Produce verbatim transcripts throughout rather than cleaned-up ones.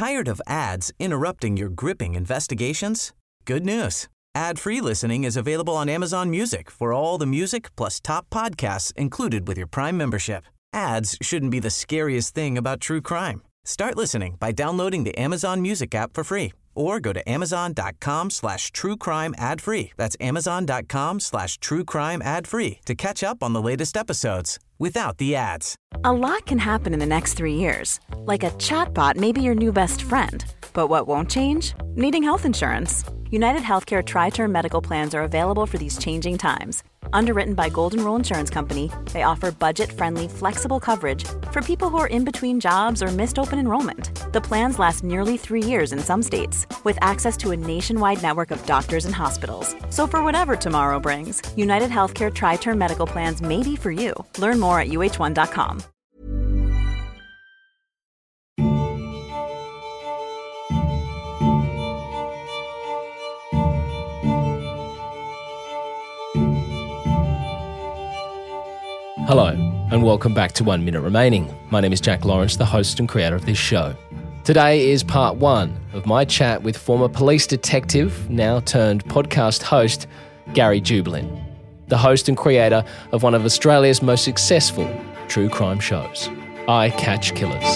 Tired of ads interrupting your gripping investigations? Good news. Ad-free listening is available on Amazon Music for all the music plus top podcasts included with your Prime membership. Ads shouldn't be the scariest thing about true crime. Start listening by downloading the Amazon Music app for free or go to amazon.com slash true crime ad free. That's amazon.com slash true crime ad free to catch up on the latest episodes without the ads. A lot can happen in the next three years. Like a chatbot may be your new best friend. But what won't change? Needing health insurance. United Healthcare Tri-Term Medical Plans are available for these changing times. Underwritten by Golden Rule Insurance Company, they offer budget-friendly, flexible coverage for people who are in between jobs or missed open enrollment. The plans last nearly three years in some states, with access to a nationwide network of doctors and hospitals. So for whatever tomorrow brings, United Healthcare Tri-Term Medical Plans may be for you. Learn more at U H one dot com. Hello, and welcome back to One Minute Remaining. My name is Jack Lawrence, the host and creator of this show. Today is part one of my chat with former police detective, now turned podcast host, Gary Jubelin, the host and creator of one of Australia's most successful true crime shows, I Catch Killers.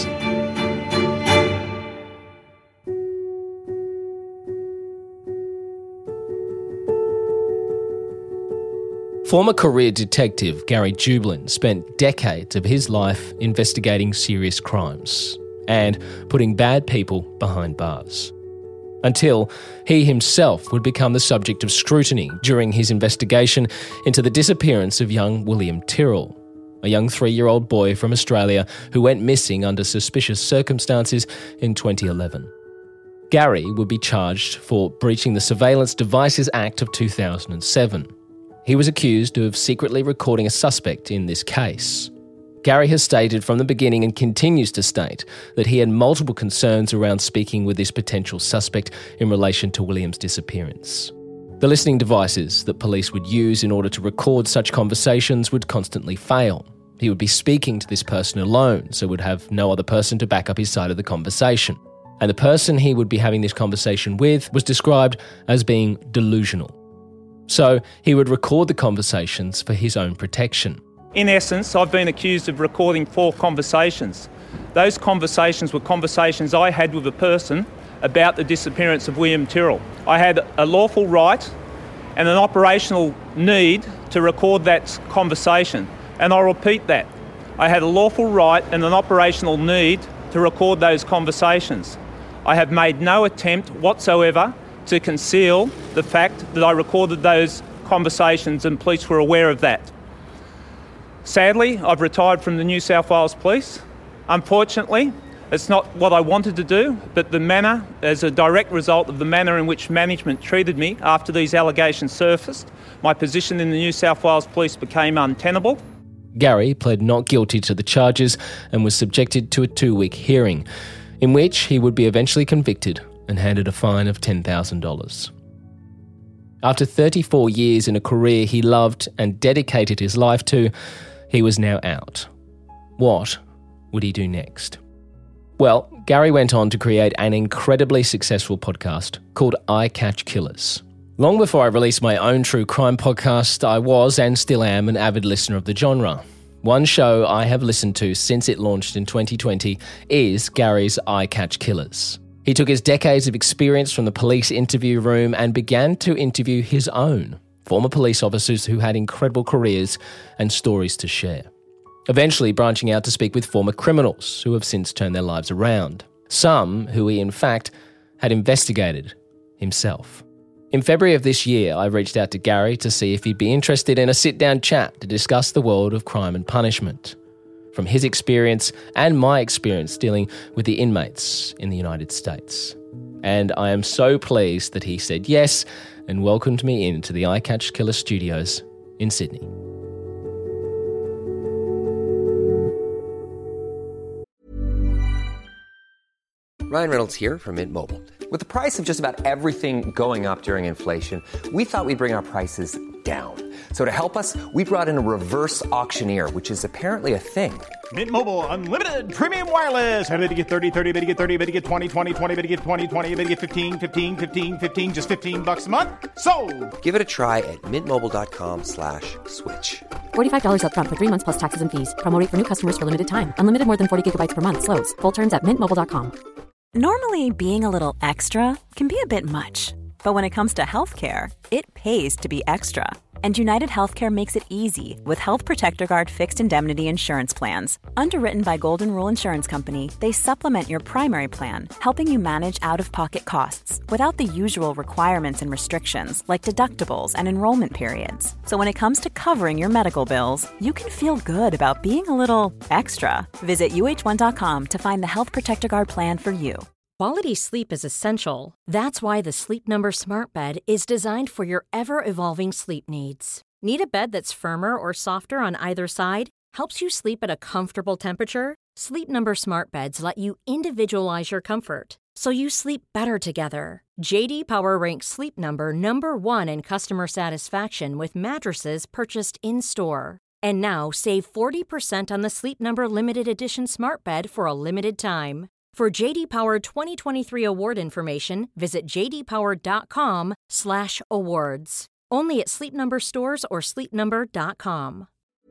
Former career detective Gary Jubelin spent decades of his life investigating serious crimes and putting bad people behind bars, until he himself would become the subject of scrutiny during his investigation into the disappearance of young William Tyrrell, a young three-year-old boy from Australia who went missing under suspicious circumstances in twenty eleven. Gary would be charged for breaching the Surveillance Devices Act of two thousand seven. He was accused of secretly recording a suspect in this case. Gary has stated from the beginning and continues to state that he had multiple concerns around speaking with this potential suspect in relation to William's disappearance. The listening devices that police would use in order to record such conversations would constantly fail. He would be speaking to this person alone, so would have no other person to back up his side of the conversation. And the person he would be having this conversation with was described as being delusional. So he would record the conversations for his own protection. In essence, I've been accused of recording four conversations. Those conversations were conversations I had with a person about the disappearance of William Tyrrell. I had a lawful right and an operational need to record that conversation, and I'll repeat that. I had a lawful right and an operational need to record those conversations. I have made no attempt whatsoever to conceal the fact that I recorded those conversations, and police were aware of that. Sadly, I've retired from the New South Wales Police. Unfortunately, it's not what I wanted to do, but the manner, as a direct result of the manner in which management treated me after these allegations surfaced, my position in the New South Wales Police became untenable. Gary pled not guilty to the charges and was subjected to a two-week hearing, in which he would be eventually convicted and handed a fine of ten thousand dollars. After thirty-four years in a career he loved and dedicated his life to, he was now out. What would he do next? Well, Gary went on to create an incredibly successful podcast called I Catch Killers. Long before I released my own true crime podcast, I was and still am an avid listener of the genre. One show I have listened to since it launched in twenty twenty is Gary's I Catch Killers. He took his decades of experience from the police interview room and began to interview his own former police officers who had incredible careers and stories to share, eventually branching out to speak with former criminals who have since turned their lives around, some who he in fact had investigated himself. In February of this year, I reached out to Gary to see if he'd be interested in a sit-down chat to discuss the world of crime and punishment, from his experience and my experience dealing with the inmates in the United States. And I am so pleased that he said yes and welcomed me into the I Catch Killer studios in Sydney. Ryan Reynolds here from Mint Mobile. With the price of just about everything going up during inflation, we thought we'd bring our prices down. So to help us, we brought in a reverse auctioneer, which is apparently a thing. Mint Mobile Unlimited Premium Wireless. How to get thirty, thirty, how to get thirty, how to get twenty, twenty, twenty, how to get twenty, twenty, how to get fifteen, fifteen, fifteen, fifteen, just fifteen bucks a month? Sold! Give it a try at mintmobile.com slash switch. forty-five dollars up front for three months plus taxes and fees. Promo rate for new customers for limited time. Unlimited more than forty gigabytes per month. Slows full terms at mint mobile dot com. Normally, being a little extra can be a bit much. But when it comes to healthcare, it pays to be extra. And United Healthcare makes it easy with Health Protector Guard fixed indemnity insurance plans. Underwritten by Golden Rule Insurance Company, they supplement your primary plan, helping you manage out-of-pocket costs without the usual requirements and restrictions like deductibles and enrollment periods. So when it comes to covering your medical bills, you can feel good about being a little extra. Visit U H one dot com to find the Health Protector Guard plan for you. Quality sleep is essential. That's why the Sleep Number Smart Bed is designed for your ever-evolving sleep needs. Need a bed that's firmer or softer on either side? Helps you sleep at a comfortable temperature? Sleep Number Smart Beds let you individualize your comfort, so you sleep better together. J D Power ranks Sleep Number number one in customer satisfaction with mattresses purchased in-store. And now, save forty percent on the Sleep Number Limited Edition Smart Bed for a limited time. For J D Power twenty twenty-three award information, visit jdpower.com slash awards. Only at Sleep Number stores or sleep number dot com.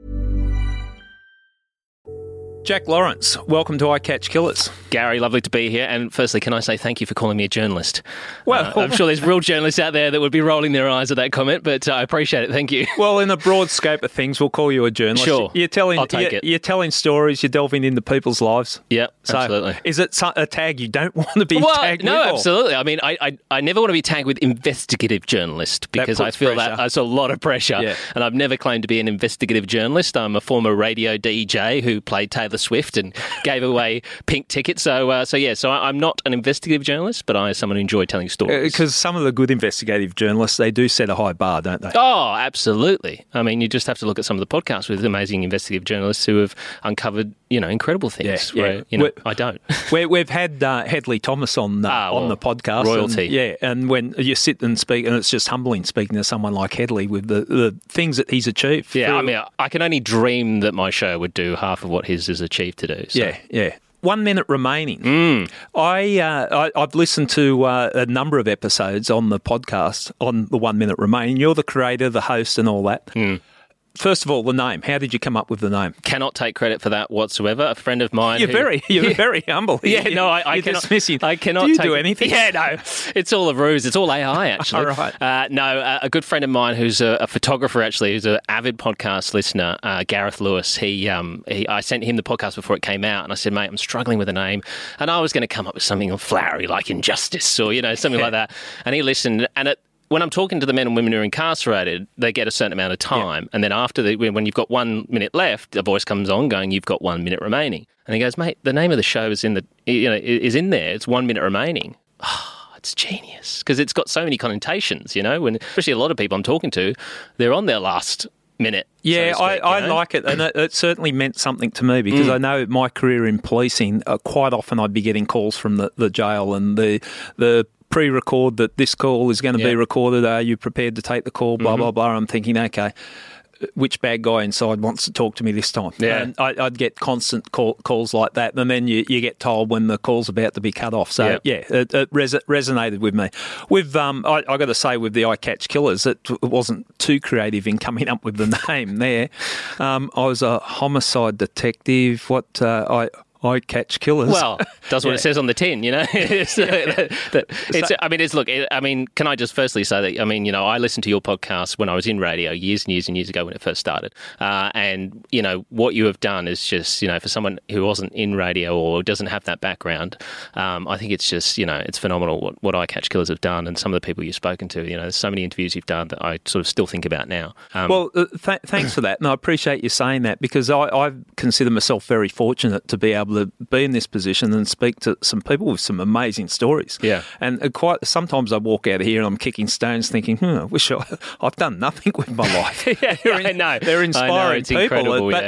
Jack Lawrence, welcome to I Catch Killers. Gary, lovely to be here. And firstly, can I say thank you for calling me a journalist? Well, uh, I'm sure there's real journalists out there that would be rolling their eyes at that comment, but uh, I appreciate it. Thank you. Well, in the broad scope of things, we'll call you a journalist. Sure, you're telling, I'll take you're, it. You're telling stories, you're delving into people's lives. Yeah, so absolutely. Is it a tag you don't want to be well, tagged no, with? No, absolutely. I mean, I, I I never want to be tagged with investigative journalist because I feel pressure. that that's a lot of pressure. Yeah. And I've never claimed to be an investigative journalist. I'm a former radio D J who played Taylor Swift and gave away pink tickets. So, uh, so yeah, so I, I'm not an investigative journalist, but I am someone who enjoy telling stories. Because uh, some of the good investigative journalists, they do set a high bar, don't they? Oh, absolutely. I mean, you just have to look at some of the podcasts with amazing investigative journalists who have uncovered, you know, incredible things. Yeah, yeah. Where, you know, We're, I don't. we, we've had uh, Hedley Thomas on the, ah, well, on the podcast. Royalty. And, yeah, and when you sit and speak, and it's just humbling speaking to someone like Hedley with the, the things that he's achieved. Yeah, through, I mean, I can only dream that my show would do half of what his has achieved to do. So. Yeah, yeah. One minute remaining. Mm. I, uh, I I've listened to uh, a number of episodes on the podcast on the one minute remaining. You're the creator, the host, and all that. Mm. First of all, the name. How did you come up with the name? Cannot take credit for that whatsoever. A friend of mine. You're who, very, you're yeah. very humble. Yeah, you, no, I, I you're cannot. dismissing. I cannot. Do you take, do anything? Yeah, no, it's all a ruse. It's all A I actually. All right. Uh, no, uh, a good friend of mine who's a, a photographer actually, who's an avid podcast listener, uh, Gareth Lewis. He, um, he, I sent him the podcast before it came out, and I said, mate, I'm struggling with a name, and I was going to come up with something flowery like Injustice or you know something yeah. like that. And he listened, and it. When I'm talking to the men and women who are incarcerated, they get a certain amount of time. Yeah. And then after, the, when you've got one minute left, a voice comes on going, you've got one minute remaining. And he goes, mate, the name of the show is in the, you know, is in there. It's one minute remaining. Oh, it's genius. Because it's got so many connotations, you know, when especially a lot of people I'm talking to, they're on their last minute. Yeah, so speak, I, I you know? like it, and it, it certainly meant something to me because mm. I know my career in policing, uh, quite often I'd be getting calls from the, the jail and the the pre-record that this call is going to yeah. be recorded. Are you prepared to take the call? Blah, mm-hmm. blah, blah. I'm thinking, okay, which bad guy inside wants to talk to me this time? Yeah. And I, I'd get constant call, calls like that, and then you, you get told when the call's about to be cut off. So, yeah, yeah it, it res- resonated with me. With um, I, I got to say, with the I Catch Killers, it, it wasn't too creative in coming up with the name there. Um, I was a homicide detective. What uh, I... I catch killers. Well, does what yeah. it says on the tin, you know. it's, uh, that, that, it's, so, I mean, it's look. It, I mean, can I just firstly say that? I mean, you know, I listened to your podcast when I was in radio years and years and years ago when it first started, uh, and you know what you have done is just, you know, for someone who wasn't in radio or doesn't have that background, um, I think it's just, you know, it's phenomenal what, what I Catch Killers have done, and some of the people you've spoken to. You know, there's so many interviews you've done that I sort of still think about now. Um, well, uh, th- thanks for that, and I appreciate you saying that because I, I consider myself very fortunate to be able to be in this position and speak to some people with some amazing stories. Yeah. And quite sometimes I walk out of here and I'm kicking stones thinking, hmm, I wish I, I've done nothing with my life. yeah, they're, I know. They're inspiring I know, it's people. incredible, but yeah.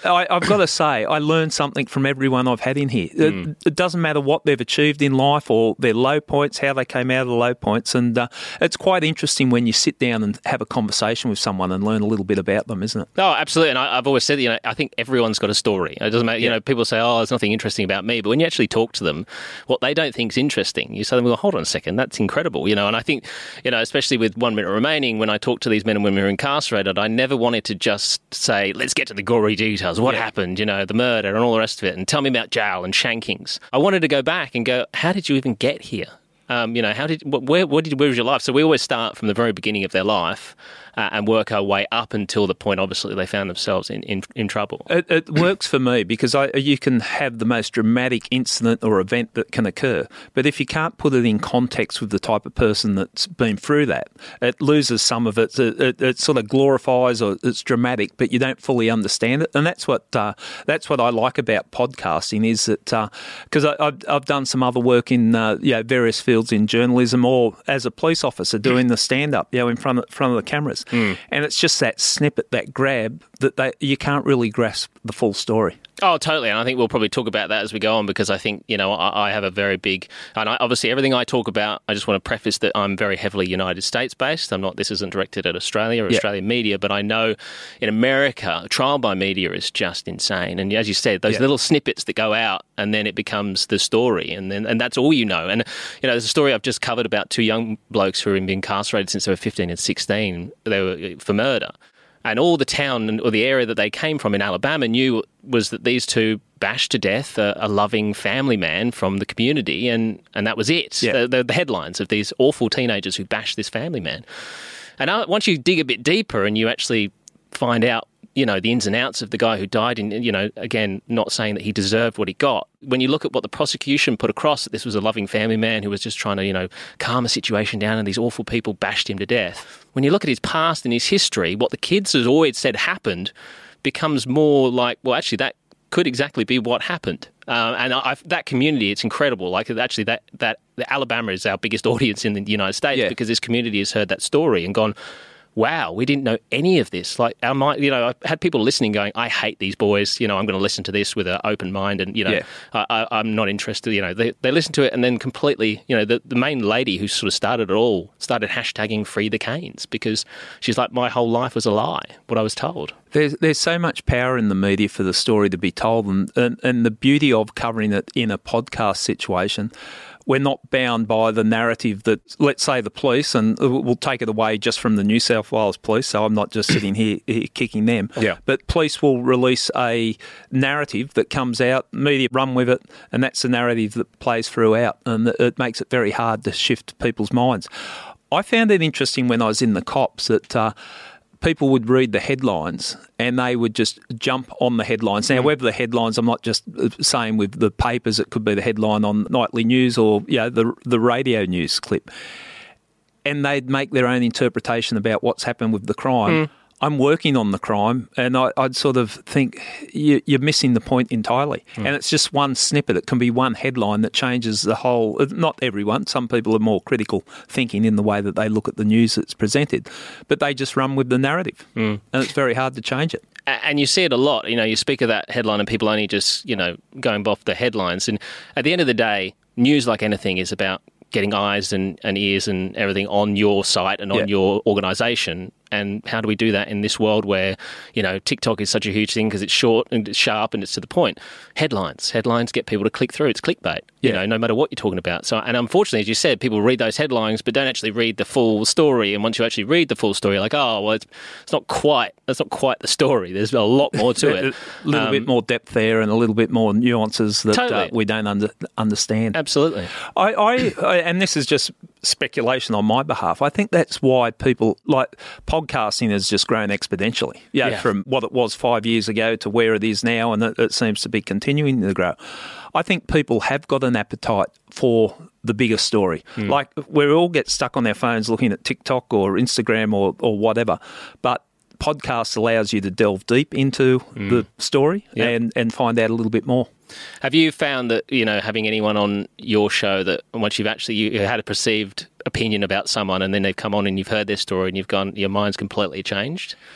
I, I've got to say, I learned something from everyone I've had in here. Mm. It, it doesn't matter what they've achieved in life or their low points, how they came out of the low points. And uh, it's quite interesting when you sit down and have a conversation with someone and learn a little bit about them, isn't it? Oh, absolutely. And I, I've always said, you know, I think everyone's got a story. It doesn't matter, you yeah. know, people say, oh, there's nothing interesting about me. But when you actually talk to them, what they don't think is interesting, you say to them, well, hold on a second, that's incredible, you know. And I think, you know, especially with one minute remaining, when I talk to these men and women who are incarcerated, I never wanted to just say, let's get to the gory details. What yeah. happened, you know, the murder and all the rest of it, and tell me about jail and shankings. I wanted to go back and go, how did you even get here? Um, you know, how did where what did where was your life? So we always start from the very beginning of their life uh, and work our way up until the point, obviously, they found themselves in, in, in trouble. It, it works for me because I, you can have the most dramatic incident or event that can occur, but if you can't put it in context with the type of person that's been through that, it loses some of it. It, it, it sort of glorifies or it's dramatic, but you don't fully understand it. And that's what uh, that's what I like about podcasting is that because uh, I've, I've done some other work in uh, you know, various fields in journalism or as a police officer doing the stand-up, you know, in front of, front of the cameras. Mm. And it's just that snippet, that grab, that they, you can't really grasp the full story. Oh, totally. And I think we'll probably talk about that as we go on because I think, you know, I, I have a very big, and I, obviously everything I talk about, I just want to preface that I'm very heavily United States based. I'm not, this isn't directed at Australia or yeah. Australian media, but I know in America, trial by media is just insane. And as you said, those yeah. little snippets that go out and then it becomes the story and then, and that's all you know. And, you know, there's a story I've just covered about two young blokes who have been incarcerated since they were fifteen and sixteen. They were for murder. And all the town or the area that they came from in Alabama knew was that these two bashed to death a, a loving family man from the community, and, and that was it. Yeah. The, the, the headlines of these awful teenagers who bashed this family man. And uh, once you dig a bit deeper and you actually find out, you know, the ins and outs of the guy who died, and, you know, again, not saying that he deserved what he got. When you look at what the prosecution put across, that this was a loving family man who was just trying to, you know, calm a situation down and these awful people bashed him to death. When you look at his past and his history, what the kids has always said happened becomes more like, well, actually, that could exactly be what happened. Uh, and I, that community, it's incredible. Like, actually, that, that the Alabama is our biggest audience in the United States yeah. because this community has heard that story and gone, wow, we didn't know any of this. Like, our mind, you know, I had people listening going, I hate these boys. You know, I'm going to listen to this with an open mind and, you know, yeah. I, I, I'm not interested. You know, they, they listen to it and then completely, you know, the, the main lady who sort of started it all started hashtagging Free the Canes because she's like, my whole life was a lie, what I was told. There's there's so much power in the media for the story to be told, and, and, and the beauty of covering it in a podcast situation, we're not bound by the narrative that, let's say, the police, and we'll take it away just from the New South Wales police, so I'm not just sitting here, here kicking them, yeah. but police will release a narrative that comes out, media run with it, and that's the narrative that plays throughout, and it makes it very hard to shift people's minds. I found it interesting when I was in the cops that uh, people would read the headlines and they would just jump on the headlines. Now, mm. whether the headlines, I'm not just saying with the papers, it could be the headline on nightly news or, you know, the the radio news clip. And they'd make their own interpretation about what's happened with the crime. Mm. I'm working on the crime, and I, I'd sort of think you, you're missing the point entirely. Mm. And it's just one snippet. It can be one headline that changes the whole. Not everyone. Some people are more critical thinking in the way that they look at the news that's presented, but they just run with the narrative, mm. and it's very hard to change it. And you see it a lot. You know, you speak of that headline, and people only just, you know, going off the headlines. And at the end of the day, news, like anything, is about getting eyes and, and ears and everything on your site and on yeah. your organisation. And how do we do that in this world where, you know, TikTok is such a huge thing because it's short and it's sharp and it's to the point? Headlines. Headlines get people to click through. It's clickbait, yeah. you know, no matter what you're talking about. So, and unfortunately, as you said, people read those headlines but don't actually read the full story. And once you actually read the full story, you're like, oh, well, it's, it's not quite, that's not quite the story. There's a lot more to it. A little um, bit more depth there and a little bit more nuances that totally. uh, we don't under, understand. Absolutely. I, I, I, and this is just speculation on my behalf. I think that's why people like podcasting has just grown exponentially. You know, yeah, from what it was five years ago to where it is now, and it, it seems to be continuing to grow. I think people have got an appetite for the bigger story. Mm. Like, we all get stuck on their phones looking at TikTok or Instagram or, or whatever, but podcast allows you to delve deep into mm. the story yep. and, and find out a little bit more. Have you found that, you know, having anyone on your show that once you've actually you had a perceived opinion about someone and then they've come on and you've heard their story and you've gone, your mind's completely changed?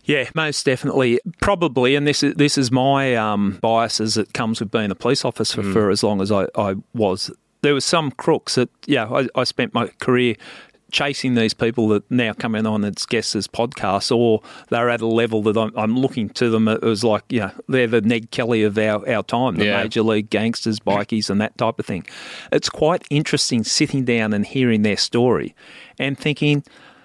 Yeah, most definitely. Probably, and this is this is my um, bias as it comes with being a police officer mm. for as long as I, I was. There were some crooks that, yeah, I, I spent my career chasing these people that now coming on as guests as podcasts, or they're at a level that I'm, I'm looking to them. It was like, you know, they're the Ned Kelly of our, our time, the yeah. major league gangsters, bikies and that type of thing. It's quite interesting sitting down and hearing their story and thinking,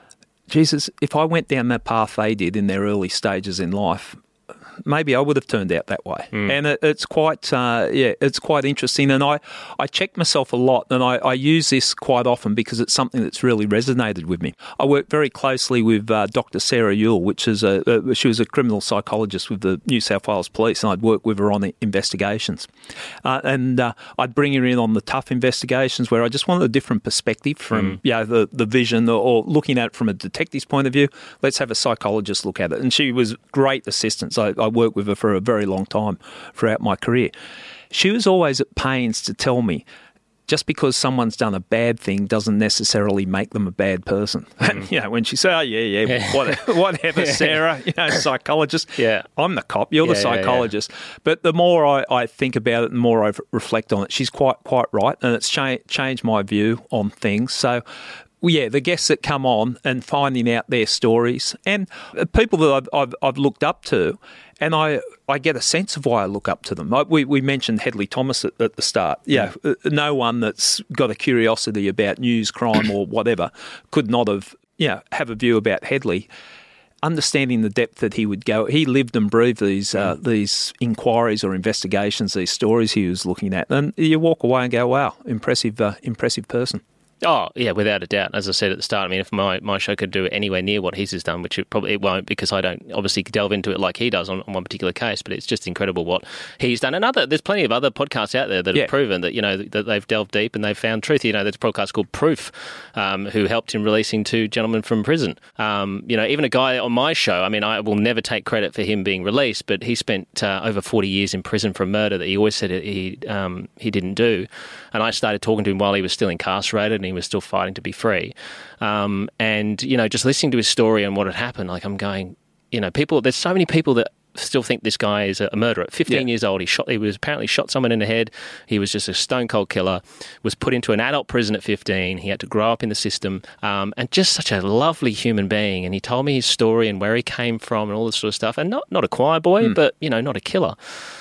Jesus, if I went down that path they did in their early stages in life, maybe I would have turned out that way. Mm. And it, it's quite, uh, yeah, it's quite interesting. And I, I check myself a lot, and I, I use this quite often because it's something that's really resonated with me. I work very closely with uh, Doctor Sarah Yule, which is a, a, she was a criminal psychologist with the New South Wales Police, and I'd work with her on the investigations. Uh, and uh, I'd bring her in on the tough investigations where I just wanted a different perspective from, mm. you know, the, the vision or, or looking at it from a detective's point of view. Let's have a psychologist look at it. And she was great assistance. I, I worked with her for a very long time throughout my career. She was always at pains to tell me, just because someone's done a bad thing doesn't necessarily make them a bad person. Mm. you know, when she said, oh, yeah, yeah, yeah. What, whatever, Sarah, you know, psychologist. Yeah. I'm the cop, you're yeah, the psychologist. Yeah, yeah. But the more I, I think about it, the more I reflect on it, she's quite quite right, and it's cha- changed my view on things. So, well, yeah, the guests that come on and finding out their stories, and people that I've, I've, I've looked up to, and I, I get a sense of why I look up to them. I, we, we mentioned Hedley Thomas at, at the start. Yeah, mm. no one that's got a curiosity about news, crime or whatever could not have, you know, have a view about Hedley. Understanding the depth that he would go, he lived and breathed these uh, mm. these inquiries or investigations, these stories he was looking at, and you walk away and go, wow, impressive, uh, impressive person. Oh, yeah, without a doubt. As I said at the start, I mean, if my, my show could do anywhere near what his has done, which it probably it won't because I don't obviously delve into it like he does on, on one particular case, but it's just incredible what he's done. And other, there's plenty of other podcasts out there that yeah. have proven that, you know, that they've delved deep and they've found truth. You know, there's a podcast called Proof, um, who helped in releasing two gentlemen from prison. Um, you know, even a guy on my show, I mean, I will never take credit for him being released, but he spent uh, over forty years in prison for a murder that he always said he, um, he didn't do. And I started talking to him while he was still incarcerated and he was still fighting to be free. Um, and, you know, just listening to his story and what had happened, like I'm going, you know, people, there's so many people that still think this guy is a murderer. At fifteen yeah. years old, he shot, he was apparently shot someone in the head. He was just a stone cold killer, was put into an adult prison at fifteen. He had to grow up in the system, um, and just such a lovely human being. And he told me his story and where he came from and all this sort of stuff. And not, not a choir boy, mm. but, you know, not a killer.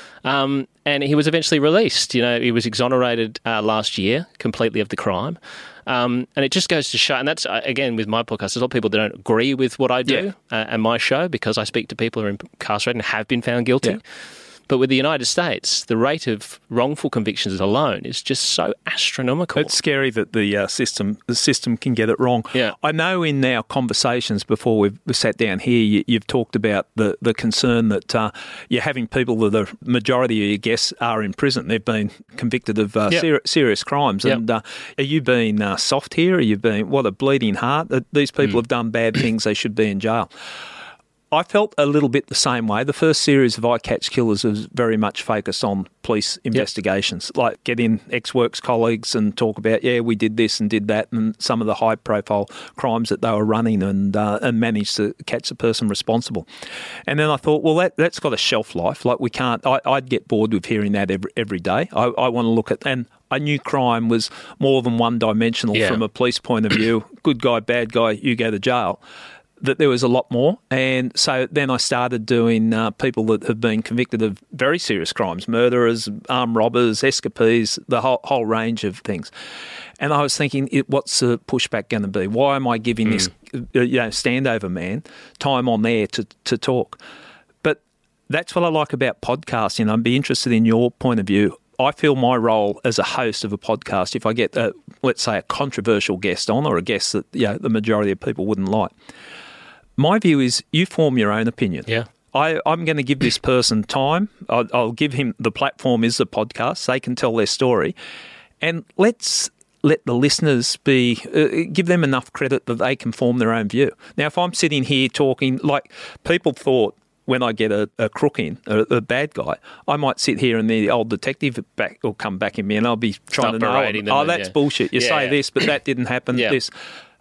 Um, and he was eventually released. You know, he was exonerated uh, last year completely of the crime. Um, and it just goes to show, and that's, uh, again, with my podcast, there's a lot of people that don't agree with what I do yeah. uh, and my show because I speak to people who are incarcerated and have been found guilty. Yeah. But with the United States, the rate of wrongful convictions alone is just so astronomical. It's scary that the uh, system the system can get it wrong. Yeah. I know in our conversations before we've sat down here, you, you've talked about the, the concern that uh, you're having people that the majority of your guests are in prison. They've been convicted of uh, yep. ser- serious crimes. Yep. And uh, are you being uh, soft here? Are you being, what a bleeding heart? These people mm. have done bad things. They should be in jail. I felt a little bit the same way. The first series of I Catch Killers was very much focused on police investigations, yep. like get in ex-works colleagues and talk about, yeah, we did this and did that, and some of the high-profile crimes that they were running and uh, and managed to catch the person responsible. And then I thought, well, that, that's got a shelf life. Like we can't, I, I'd get bored with hearing that every, every day. I, I want to look at, and I knew crime was more than one-dimensional yeah. from a police point of view. Good guy, bad guy, you go to jail. That there was a lot more. And so then I started doing uh, people that have been convicted of very serious crimes, murderers, armed robbers, escapees, the whole, whole range of things. And I was thinking, it, what's the pushback going to be? Why am I giving mm. this uh, you know, standover man time on there to, to talk? But that's what I like about podcasting. I'd be interested in your point of view. I feel my role as a host of a podcast, if I get, a, let's say, a controversial guest on or a guest that you know, the majority of people wouldn't like, my view is you form your own opinion. Yeah. I, I'm going to give this person time. I'll, I'll give him, the platform is the podcast. They can tell their story. And let's let the listeners be, uh, give them enough credit that they can form their own view. Now, if I'm sitting here talking, like people thought when I get a, a crook in, a, a bad guy, I might sit here and the old detective back will come back in me and I'll be trying Stop to know, them, oh, that's yeah. bullshit. You yeah, say yeah. this, but that didn't happen, yeah. this.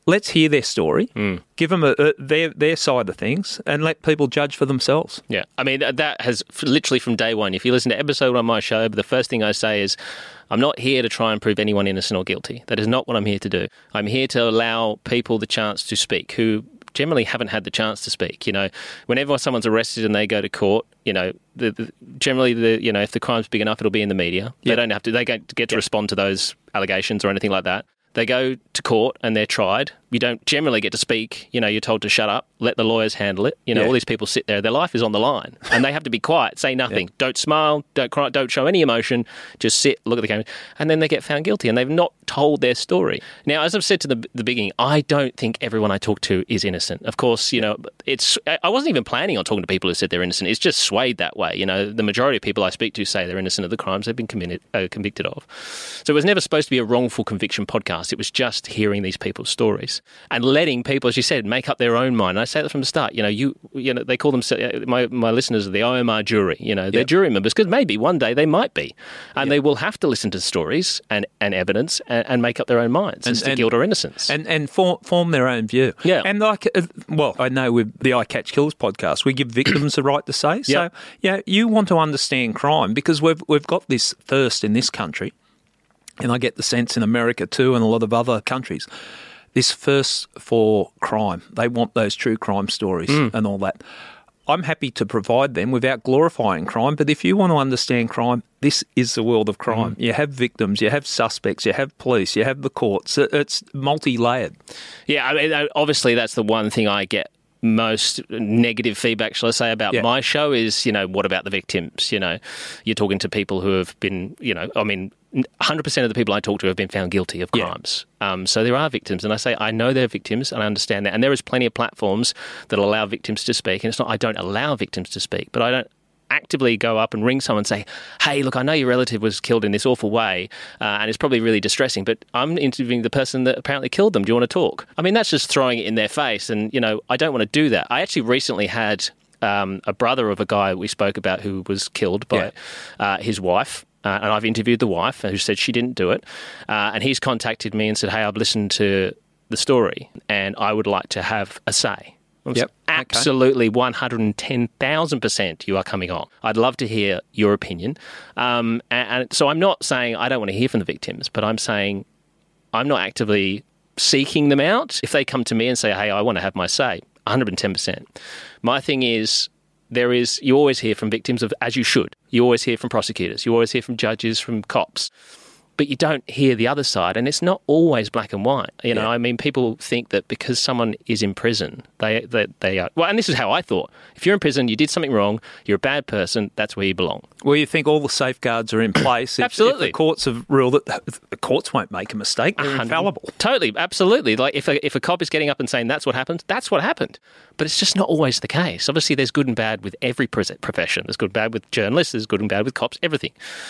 let's hear their story, Mm. give them a, a, their their side of things, and let people judge for themselves. Yeah, I mean, that has literally from day one. If you listen to episode one of my show, the first thing I say is, I'm not here to try and prove anyone innocent or guilty. That is not what I'm here to do. I'm here to allow people the chance to speak who generally haven't had the chance to speak. You know, whenever someone's arrested and they go to court, you know, the, the, generally, the you know, if the crime's big enough, it'll be in the media. They Yep. don't have to. They don't get to Yep. respond to those allegations or anything like that. They go to court and they're tried. You don't generally get to speak. You know, you're told to shut up, let the lawyers handle it. You know, Yeah. all these people sit there. Their life is on the line and they have to be quiet, say nothing. Yeah. Don't smile, don't cry, don't show any emotion. Just sit, look at the camera. And then they get found guilty and they've not told their story. Now, as I've said to the, the beginning, I don't think everyone I talk to is innocent. Of course, you know, it's. I wasn't even planning on talking to people who said they're innocent. It's just swayed that way. You know, the majority of people I speak to say they're innocent of the crimes they've been committed, uh, convicted of. So it was never supposed to be a wrongful conviction podcast. It was just hearing these people's stories and letting people, as you said, make up their own mind. And I say that from the start. You know, you you know, they call them, my my listeners are the O M R jury. You know, they're Yep. jury members because maybe one day they might be, and they will have to listen to stories and, and evidence and, and make up their own minds as to guilt or innocence. And and form, form their own view. Yeah. And like, uh, well, I know with the I Catch Kills podcast, we give victims the right to say. So, Yep. yeah, you want to understand crime because we've we've got this thirst in this country, and I get the sense in America too and a lot of other countries, this thirst for crime. They want those true crime stories and all that. I'm happy to provide them without glorifying crime, but if you want to understand crime, this is the world of crime. You have victims, you have suspects, you have police, you have the courts. It- It's multi-layered. Yeah, I mean, obviously that's the one thing I get most negative feedback, shall I say, about Yeah. my show is, you know, what about the victims? You know, you're talking to people who have been, you know, I mean, one hundred percent of the people I talk to have been found guilty of Yeah. crimes. Um, so there are victims. And I say, I know they're victims and I understand that. And there is plenty of platforms that allow victims to speak. And it's not, I don't allow victims to speak, but I don't actively go up and ring someone and say, hey, look, I know your relative was killed in this awful way uh, and it's probably really distressing, but I'm interviewing the person that apparently killed them. Do you want to talk? I mean, that's just throwing it in their face. And, you know, I don't want to do that. I actually recently had um, a brother of a guy we spoke about who was killed by Yeah. uh, his wife. Uh, and I've interviewed the wife who said she didn't do it. Uh, and he's contacted me and said, hey, I've listened to the story and I would like to have a say. I was Yep. Okay. Absolutely, one hundred ten thousand percent you are coming on. I'd love to hear your opinion. Um, and, and so I'm not saying I don't want to hear from the victims, but I'm saying I'm not actively seeking them out. If they come to me and say, hey, I want to have my say, one hundred ten percent. My thing is, there is, you always hear from victims, of as you should. You always hear from prosecutors. You always hear from judges, from cops. But you don't hear the other side, and it's not always black and white. You know, Yeah. I mean, people think that because someone is in prison, they, they they are. Well, and this is how I thought. If you're in prison, you did something wrong, you're a bad person, that's where you belong. Well, you think all the safeguards are in place. If, Absolutely. If the courts have ruled that the courts won't make a mistake. They're infallible. Totally, absolutely. Like if a, if a cop is getting up and saying that's what happened, that's what happened. But it's just not always the case. Obviously, there's good and bad with every pres- profession. There's good and bad with journalists. There's good and bad with cops. Everything.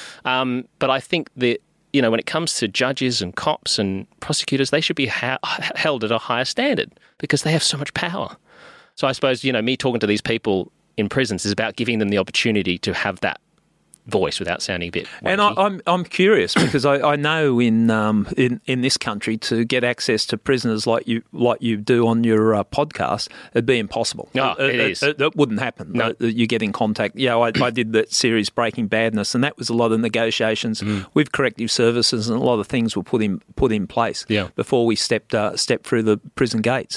Um, but I think that, you know, when it comes to judges and cops and prosecutors, they should be ha- held at a higher standard because they have so much power. So I suppose, you know, me talking to these people in prisons is about giving them the opportunity to have that voice without sounding a bit wanky. And I, I'm I'm curious because I, I know in um in, in this country to get access to prisoners like you like you do on your uh, podcast, it'd be impossible. Oh, it is. It, it wouldn't happen. No. Uh, You get in contact. Yeah, I, I did that series Breaking Badness, and that was a lot of negotiations Mm. with corrective services, and a lot of things were put in put in place Yeah. before we stepped uh, stepped through the prison gates.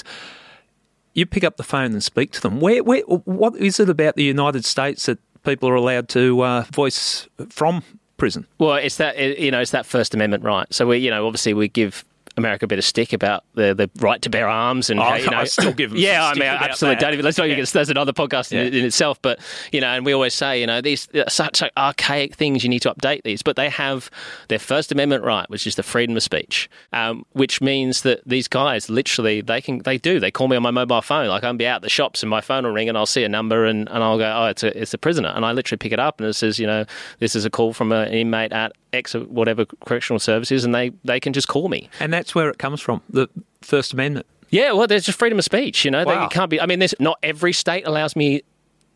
You pick up the phone and speak to them. Where, where, what is it about the United States that people are allowed to uh, voice from prison? Well, it's that, you know, it's that First Amendment right. So we, you know, obviously we give America a bit of stick about the, the right to bear arms, and Oh, how, you know, I still give them yeah, some I stick mean, about absolutely. that. Don't even, let's not even get, there's another podcast in, Yeah. in itself, but you know, and we always say, you know, these are such archaic things. You need to update these, but they have their First Amendment right, which is the freedom of speech, um, which means that these guys literally they can they do they call me on my mobile phone. Like I'll be out at the shops and my phone will ring and I'll see a number and, and I'll go, oh, it's a it's a prisoner, and I literally pick it up and it says, you know, this is a call from an inmate at X or whatever correctional services, and they, they can just call me. And that's where it comes from, the First Amendment. Yeah, well, there's just freedom of speech, you know. Wow. They can't be. I mean, there's not every state allows me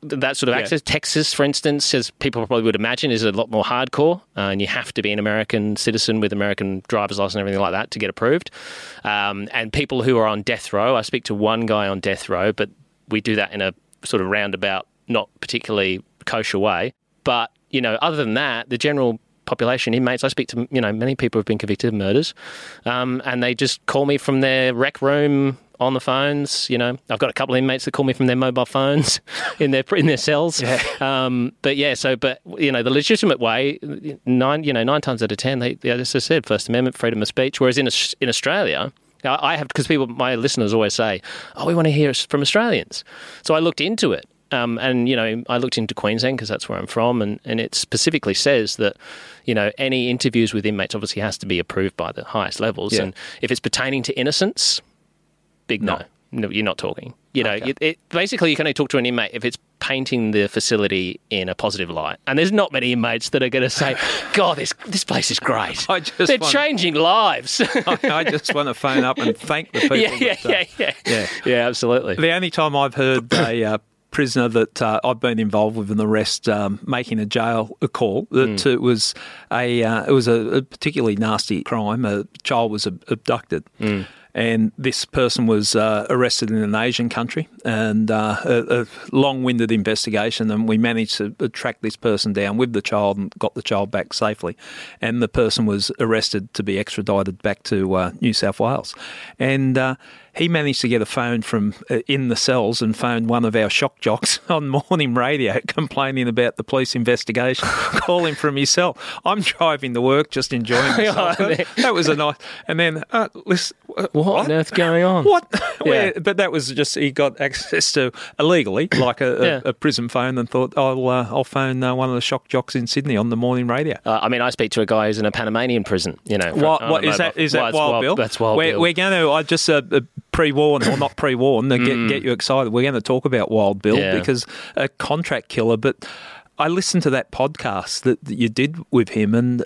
that sort of Yeah. access. Texas, for instance, as people probably would imagine, is a lot more hardcore, uh, and you have to be an American citizen with American driver's license and everything like that to get approved. Um, and people who are on death row, I speak to one guy on death row, but we do that in a sort of roundabout, not particularly kosher way. But, you know, other than that, the general population, inmates, I speak to, you know, many people who have been convicted of murders, um, and they just call me from their rec room on the phones. You know, I've got a couple of inmates that call me from their mobile phones in their in their cells. Yeah. Um, but yeah, so but you know, the legitimate way, nine you know nine times out of ten, they, they as I said, First Amendment, freedom of speech. Whereas in in Australia, I have, because people, my listeners always say, oh, we want to hear from Australians. So I looked into it. Um, and, you know, I looked into Queensland because that's where I'm from, and, and it specifically says that, you know, any interviews with inmates obviously has to be approved by the highest levels. Yeah. And if it's pertaining to innocence, big no. no. You're not talking. You know, okay. it, it, basically you can only talk to an inmate if it's painting the facility in a positive light. And there's not many inmates that are going to say, God, this this place is great. I just They're want, changing lives. I, I just want to phone up and thank the people. Yeah, yeah, that, uh, yeah, yeah, yeah. Yeah, absolutely. The only time I've heard a uh, prisoner that uh, I've been involved with in the arrest um, making a jail a call that mm. it was a uh, it was a, a particularly nasty crime. A child was ab- abducted. Mm. And this person was uh, arrested in an Asian country, and uh, a, a long-winded investigation, and we managed to track this person down with the child and got the child back safely. And the person was arrested to be extradited back to uh, New South Wales. And uh, he managed to get a phone from uh, in the cells and phoned one of our shock jocks on morning radio complaining about the police investigation, calling from his cell. I'm driving to work, just enjoying myself. That was a nice... And then, uh, listen... What, what on earth going on? What? Yeah. Where, but that was just, he got access to illegally, like a, yeah. a, a prison phone, and thought, I'll uh, I'll phone uh, one of the shock jocks in Sydney on the morning radio. Uh, I mean, I speak to a guy who's in a Panamanian prison, you know. What, what is that? Is that well, Wild Bill? That's Wild we're, Bill. We're going to, I just uh, pre-warn, or not pre-warn, to get, mm. get you excited. We're going to talk about Wild Bill yeah. because a contract killer, but I listened to that podcast that, that you did with him, and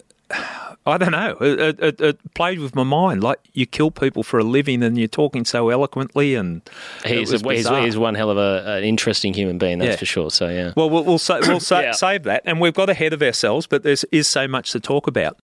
I don't know. It, it, it played with my mind. Like, you kill people for a living, and you're talking so eloquently, and he's a, he's, he's one hell of a, an interesting human being, that's yeah. for sure. So yeah. Well, we'll we'll, sa- we'll sa- yeah. save that, and we've got ahead of ourselves, but there is so much to talk about.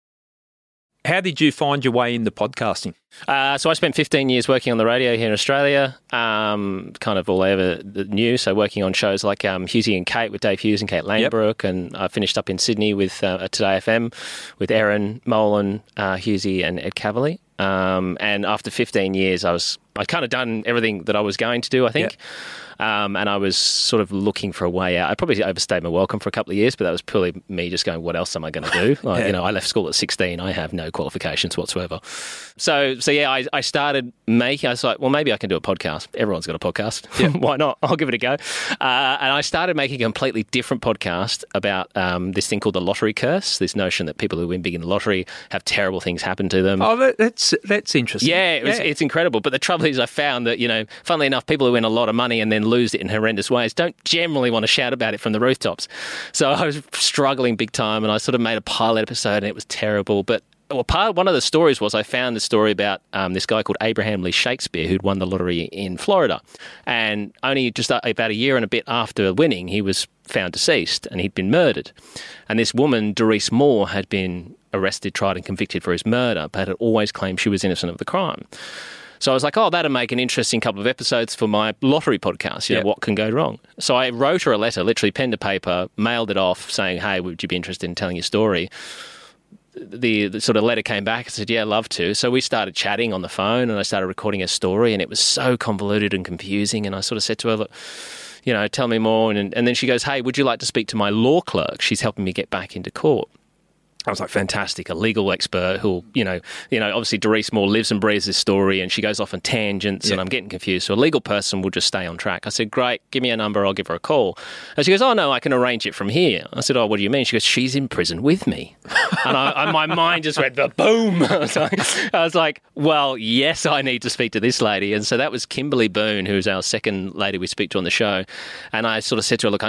How did you find your way into podcasting? Uh, so I spent fifteen years working on the radio here in Australia, um, kind of all over the news. So working on shows like um, Hughesy and Kate with Dave Hughes and Kate Langbrook, yep. and I finished up in Sydney with uh, Today F M with Erin Molan, uh, Hughesy and Ed Cavalier. Um, and after fifteen years, I was I'd kind of done everything that I was going to do, I think. Yep. Um, and I was sort of looking for a way out. I probably overstayed my welcome for a couple of years, but that was purely me just going, what else am I going to do? Like, yeah. You know, I left school at sixteen. I have no qualifications whatsoever. So, so yeah, I, I started making, I was like, well, maybe I can do a podcast. Everyone's got a podcast. Yeah. Why not? I'll give it a go. Uh, and I started making a completely different podcast about um, this thing called the lottery curse, this notion that people who win big in the lottery have terrible things happen to them. Oh, that, that's that's interesting. Yeah, it was, yeah, it's incredible. But the trouble is I found that, you know, funnily enough, people who win a lot of money and then lose it in horrendous ways don't generally want to shout about it from the rooftops. So I was struggling big time, and I sort of made a pilot episode, and it was terrible. But well, part one of the stories was I found the story about um, this guy called Abraham Lee Shakespeare who'd won the lottery in Florida, and only just about a year and a bit after winning, he was found deceased and he'd been murdered. And this woman, Doris Moore, had been arrested, tried, and convicted for his murder, but had always claimed she was innocent of the crime. So I was like, oh, that'll make an interesting couple of episodes for my lottery podcast. You know, yep. What can go wrong? So I wrote her a letter, literally pen to paper, mailed it off saying, hey, would you be interested in telling your story? The, the sort of letter came back and said, yeah, I'd love to. So we started chatting on the phone, and I started recording a story, and it was so convoluted and confusing. And I sort of said to her, look, you know, tell me more. And, and then she goes, hey, would you like to speak to my law clerk? She's helping me get back into court. I was like, fantastic, a legal expert who, you know, you know, obviously Doris Moore lives and breathes this story, and she goes off on tangents, yeah. and I'm getting confused. So a legal person will just stay on track. I said, great, give me a number, I'll give her a call. And she goes, oh, no, I can arrange it from here. I said, oh, what do you mean? She goes, she's in prison with me. And, I, and my mind just went, boom. I was, like, I was like, well, yes, I need to speak to this lady. And so that was Kimberly Boone, who's our second lady we speak to on the show. And I sort of said to her, look, I know it's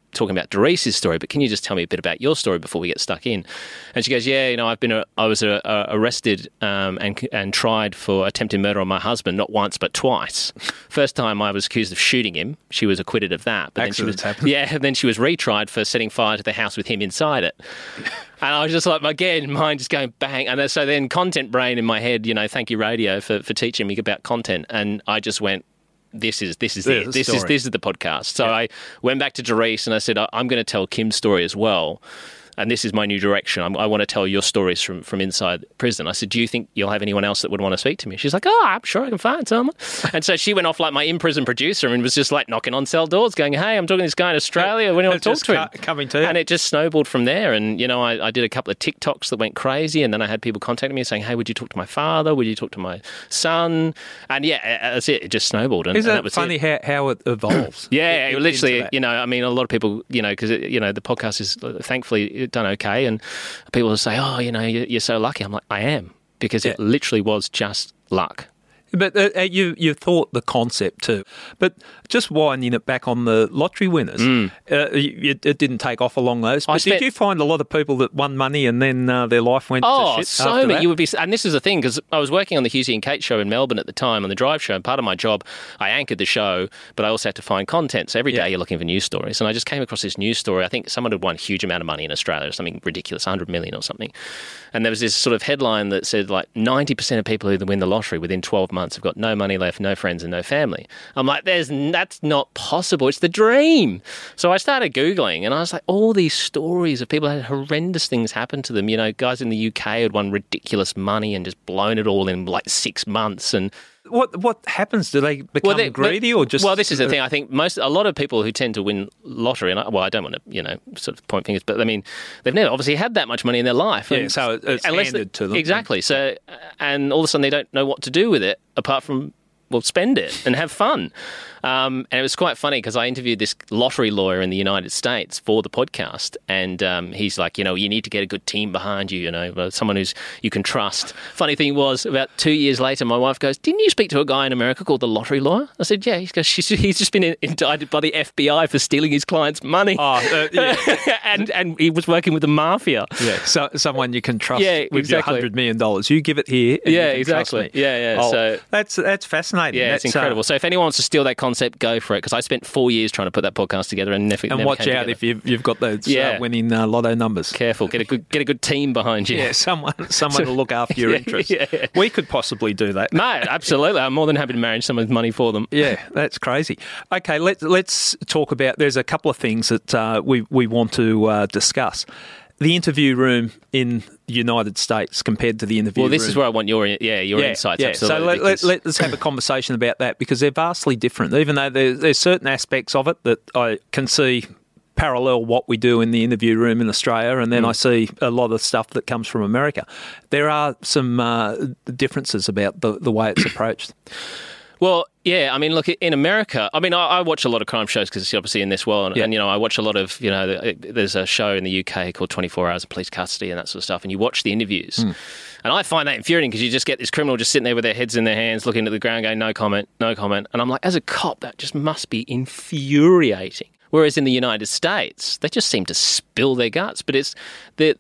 talking about Doris's story, but can you just tell me a bit about your story before we get stuck in? And she goes, yeah, you know, I've been, a, I was a, a arrested um, and and tried for attempted murder on my husband, not once but twice. First time I was accused of shooting him. She was acquitted of that. But Accidents then she was, happen. yeah, and then she was retried for setting fire to the house with him inside it. And I was just like, again, mind just going bang. And so then content brain in my head, you know, thank you radio for, for teaching me about content. And I just went, This is this is There's it. the This is story. this is the podcast. So Yeah. I went back to Doris and I said, I'm going to tell Kim's story as well. And this is my new direction. I'm, I want to tell your stories from, from inside prison. I said, do you think you'll have anyone else that would want to speak to me? She's like, oh, I'm sure I can find someone. And so she went off like my in-prison producer and was just like knocking on cell doors going, hey, I'm talking to this guy in Australia. When do you want to talk Just to him? cu- coming to you. And it just snowballed from there. And, you know, I, I did a couple of TikToks that went crazy. And then I had people contacting me saying, hey, would you talk to my father? Would you talk to my son? And yeah, that's it. It just snowballed. And, Isn't and it that was funny it. how, how it evolves? Yeah, in- into literally, that? you know, I mean, a lot of people, you know, because, you know, the podcast is thankfully done okay. And people will say, oh, you know, you're, you're so lucky. I'm like, I am, because Yeah. it literally was just luck. But uh, you you thought the concept too. But just winding it back on the lottery winners, uh, it, it didn't take off along those. Mm. I But spent- did you find a lot of people that won money and then uh, their life went Oh, to shit so after many. that? You would be, and this is the thing, because I was working on the Husey and Kate show in Melbourne at the time, on the Drive show, and part of my job, I anchored the show, but I also had to find content. So every day Yeah. you're looking for news stories, and I just came across this news story. I think someone had won a huge amount of money in Australia, something ridiculous, one hundred million or something. And there was this sort of headline that said like ninety percent of people who win the lottery within twelve months have got no money left, no friends and no family. I'm like, there's that's not possible. It's the dream. So I started Googling and I was like, all these stories of people that had horrendous things happen to them. You know, guys in the U K had won ridiculous money and just blown it all in like six months. And What what happens? Do they become they- greedy or just? Well, this is the thing. I think most a lot of people who tend to win lottery, and I, well, I don't want to you know sort of point fingers, but I mean they've never obviously had that much money in their life. Yeah, And so it- it's unless handed they- to them. exactly. So and all of a sudden they don't know what to do with it apart from well spend it and have fun. Um, and it was quite funny because I interviewed this lottery lawyer in the United States for the podcast, and um, he's like, you know, you need to get a good team behind you, you know, uh, someone who's you can trust. Funny thing was, about two years later, my wife goes, "Didn't you speak to a guy in America called the lottery lawyer?" I said, "Yeah." He goes, She's, "He's just been indicted by the F B I for stealing his client's money." Oh, uh, yeah. and and he was working with the mafia. Yeah, so someone you can trust Yeah, with your exactly. hundred million dollars. You give it here. And Yeah, you can trust exactly. me. Yeah, yeah, Oh, so- that's that's fascinating. Yeah, That's, it's uh, incredible. So if anyone wants to steal that concept, go for it, because I spent four years trying to put that podcast together and never. and never watch came out together. if you've, you've got those Yeah. uh, winning uh, lotto numbers. Careful, get a good get a good team behind you. Yeah, someone someone to look after your Yeah, interests. yeah, yeah. We could possibly do that. No, absolutely. I'm more than happy to manage someone's money for them. Yeah, that's crazy. Okay, let's let's talk about. There's a couple of things that uh, we we want to uh, discuss. The interview room in the United States compared to the interview Well, room. this is where I want your yeah your yeah, insights. yeah. Absolutely. So let, let, because- let's have a conversation about that because they're vastly different. Even though there's, there's certain aspects of it that I can see parallel what we do in the interview room in Australia, and then Mm. I see a lot of stuff that comes from America. There are some uh, differences about the, the way it's approached. Well, yeah, I mean, look, in America, I mean, I, I watch a lot of crime shows because it's obviously in this world, and, Yeah. and, you know, I watch a lot of, you know, there's a show in the U K called twenty-four hours of Police Custody and that sort of stuff, and you watch the interviews. Mm. And I find that infuriating because you just get this criminal just sitting there with their heads in their hands, looking at the ground going, no comment, no comment. And I'm like, as a cop, that just must be infuriating. Whereas in the United States, they just seem to spill their guts. But it's the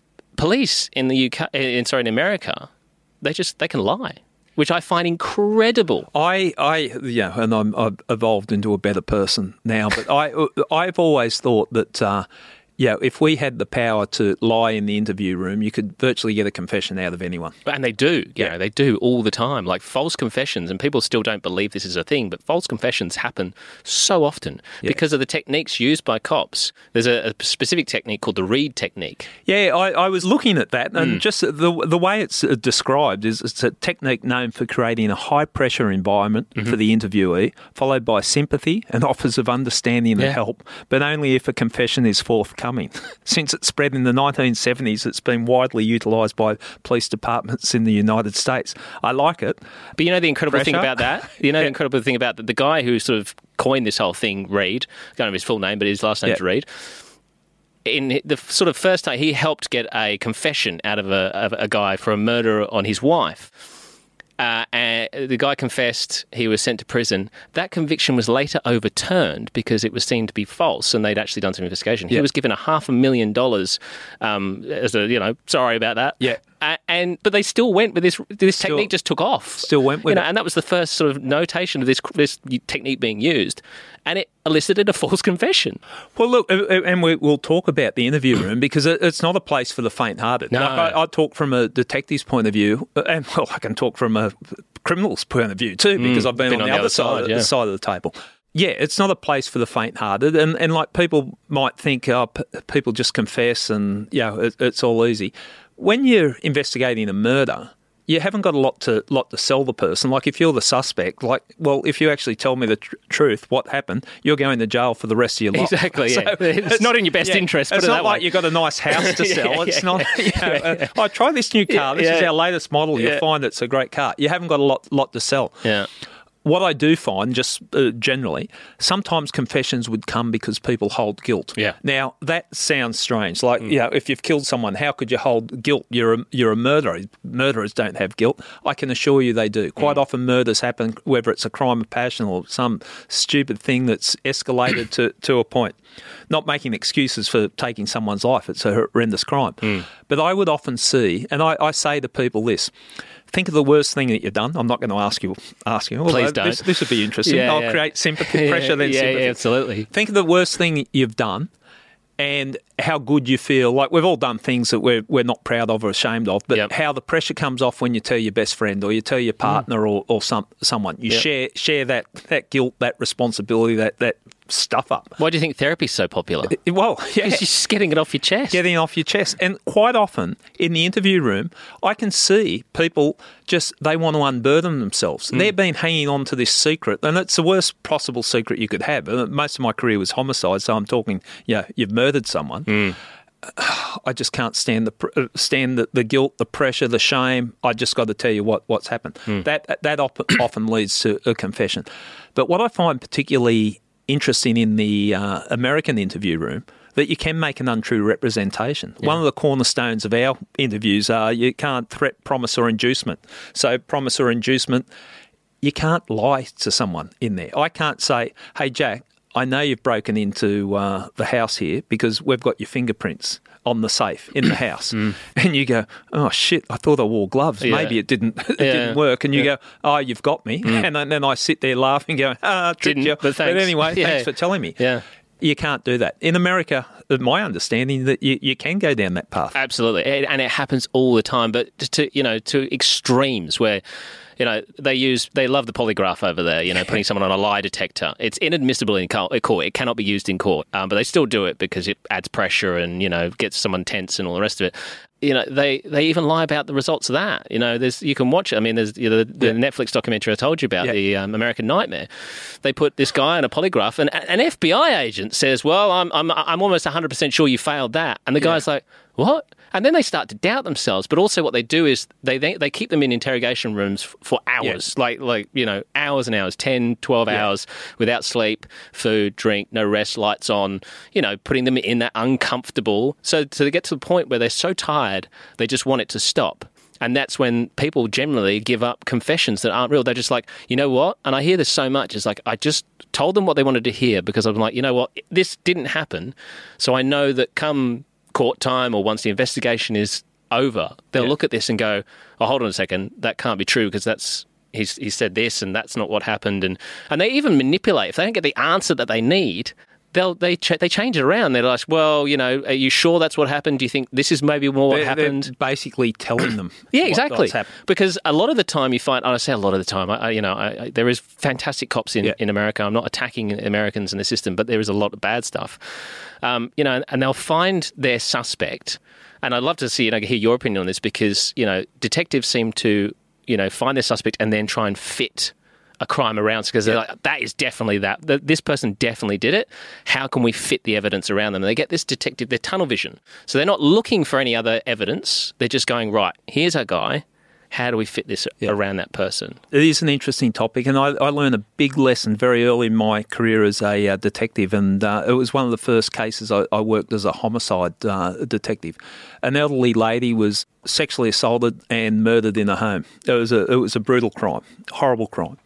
police in the U K, in, sorry, in America, they just, they can lie, which I find incredible. I, I, yeah, and I'm, I've evolved into a better person now. But I, I've always thought that, uh, yeah, if we had the power to lie in the interview room, you could virtually get a confession out of anyone. And they do, you Yeah. know, they do all the time. Like false confessions, and people still don't believe this is a thing, but false confessions happen so often Yeah. because of the techniques used by cops. There's a, a specific technique called the Reed technique. Yeah, I, I was looking at that, and Mm. just the the way it's uh, described is it's a technique known for creating a high pressure environment Mm-hmm. for the interviewee, followed by sympathy and offers of understanding and Yeah. help, but only if a confession is forthcoming. Since it spread in the nineteen seventies, it's been widely utilised by police departments in the United States. I like it. But you know the incredible thing Pressure? about that? You know Yeah. the incredible thing about that? The guy who sort of coined this whole thing, Reed, I don't know his full name, but his last name's Yeah. Reed. In the sort of first time, he helped get a confession out of a, of a guy for a murder on his wife. Uh, and They, the guy confessed, he was sent to prison. That conviction was later overturned because it was seen to be false and they'd actually done some investigation. Yeah. He was given a half a million dollars um, as a, you know, sorry about that. Yeah. Uh, and But they still went with this, this Still- technique just took off. Still went with you know, it. And that was the first sort of notation of this, this technique being used. And it elicited a false confession. Well, look, uh, uh, and we, we'll talk about the interview room because it, it's not a place for the faint-hearted. No. Like I, I talk from a detective's point of view, uh, and well, I can talk from a criminal's point of view too because I've been, been on, the other side, of, yeah. the side of the table. Yeah, it's not a place for the faint-hearted, and, and like people might think, oh, p- people just confess and yeah, it, it's all easy. When you're investigating a murder, you haven't got a lot to lot to sell the person. Like if you're the suspect, like, well, if you actually tell me the tr- truth, what happened, you're going to jail for the rest of your life. Exactly, yeah. It's not in your best interest, put It's it not that like way. you've got a nice house to sell. Yeah, it's yeah, not, you know, uh, oh, try this new car. This Yeah. is our latest model. You'll Yeah. find it's a great car. You haven't got a lot lot to sell. Yeah. What I do find, just uh, generally, sometimes confessions would come because people hold guilt. Yeah. Now, that sounds strange. Like, you know, if you've killed someone, how could you hold guilt? You're a, you're a murderer. Murderers don't have guilt. I can assure you they do. Quite often murders happen, whether it's a crime of passion or some stupid thing that's escalated to, to a point. Not making excuses for taking someone's life. It's a horrendous crime. But I would often see, and I, I say to people this, think of the worst thing that you've done. I'm not going to ask you. Ask you. Please although don't. This, this would be interesting. Yeah, I'll yeah. create sympathy, Yeah, pressure, then yeah, sympathy. yeah, absolutely. Think of the worst thing you've done and how good you feel. Like we've all done things that we're we're not proud of or ashamed of, but Yep. how the pressure comes off when you tell your best friend or you tell your partner or, or some someone. You Yep. share share that that guilt, that responsibility, that that stuff up. Why do you think therapy's so popular? Well, yeah. It's just getting it off your chest. Getting it off your chest. And quite often in the interview room, I can see people just, they want to unburden themselves. Mm. They've been hanging on to this secret, and it's the worst possible secret you could have. Uh, Most of my career was homicide, so I'm talking, yeah, you've murdered someone. Mm. I just can't stand the pr- uh, stand the, the guilt, the pressure, the shame. I just got to tell you what, what's happened. Mm. That that op- often leads to a confession. But what I find particularly interesting in the uh, American interview room, that you can make an untrue representation. Yeah. One of the cornerstones of our interviews are you can't threat, promise or inducement. So promise or inducement, you can't lie to someone in there. I can't say, hey, Jack, I know you've broken into uh, the house here because we've got your fingerprints on the safe in the house. Mm. And you go, oh, shit, I thought I wore gloves. Yeah. Maybe it didn't it Yeah. didn't work. And you Yeah. go, oh, you've got me. And then then I sit there laughing going, ah, tricked Didn't, you. but thanks. anyway, Yeah. thanks for telling me. Yeah. You can't do that. In America, my understanding that you, you can go down that path. Absolutely, and and it happens all the time. But to you know, to extremes where, you know, they use they love the polygraph over there. You know, putting someone on a lie detector. It's inadmissible in court. It cannot be used in court. Um, but they still do it because it adds pressure and you know gets someone tense and all the rest of it. You know, they, they even lie about the results of that. You know, there's you can watch it. I mean, there's you know, the, the Yeah. Netflix documentary I told you about, Yeah. the um, American Nightmare. They put this guy on a polygraph, and an F B I agent says, "Well, I'm I'm I'm almost one hundred percent sure you failed that," and the guy's like, "What?" And then they start to doubt themselves. But also, what they do is they they, they keep them in interrogation rooms f- for hours, Yeah. like like you know, hours and hours, ten, twelve Yeah. hours without sleep, food, drink, no rest, lights on. You know, putting them in that uncomfortable. So to get to the point where they're so tired, they just want it to stop. And that's when people generally give up confessions that aren't real. They're just like, you know what? And I hear this so much. It's like, I just told them what they wanted to hear because I'm like, you know what? This didn't happen. So I know that come court time or once the investigation is over, they'll Yeah. look at this and go, oh, hold on a second. That can't be true because that's, he's, he said this and that's not what happened. And, and they even manipulate. If they don't get the answer that they need, They'll, they ch- they change it around. They're like, well, you know, are you sure that's what happened? Do you think this is maybe more what They're- they're happened? basically telling them. Yeah, what- exactly. what's happened. Because a lot of the time you find, and I say a lot of the time, I, I, you know, I, I, there is fantastic cops in, Yeah. in America. I'm not attacking Americans in the system, but there is a lot of bad stuff. Um, you know, and they'll find their suspect. And I'd love to see, you know, hear your opinion on this because, you know, detectives seem to, you know, find their suspect and then try and fit a crime around because they're like, that is definitely that. Th- This person definitely did it. How can we fit the evidence around them? And they get this detective, they're tunnel vision. So they're not looking for any other evidence. They're just going, right, here's our guy. How do we fit this Yeah. around that person? It is an interesting topic, and I, I learned a big lesson very early in my career as a uh, detective, and uh, it was one of the first cases I, I worked as a homicide uh, detective. An elderly lady was sexually assaulted and murdered in a home. It was a it was a brutal crime, horrible crime.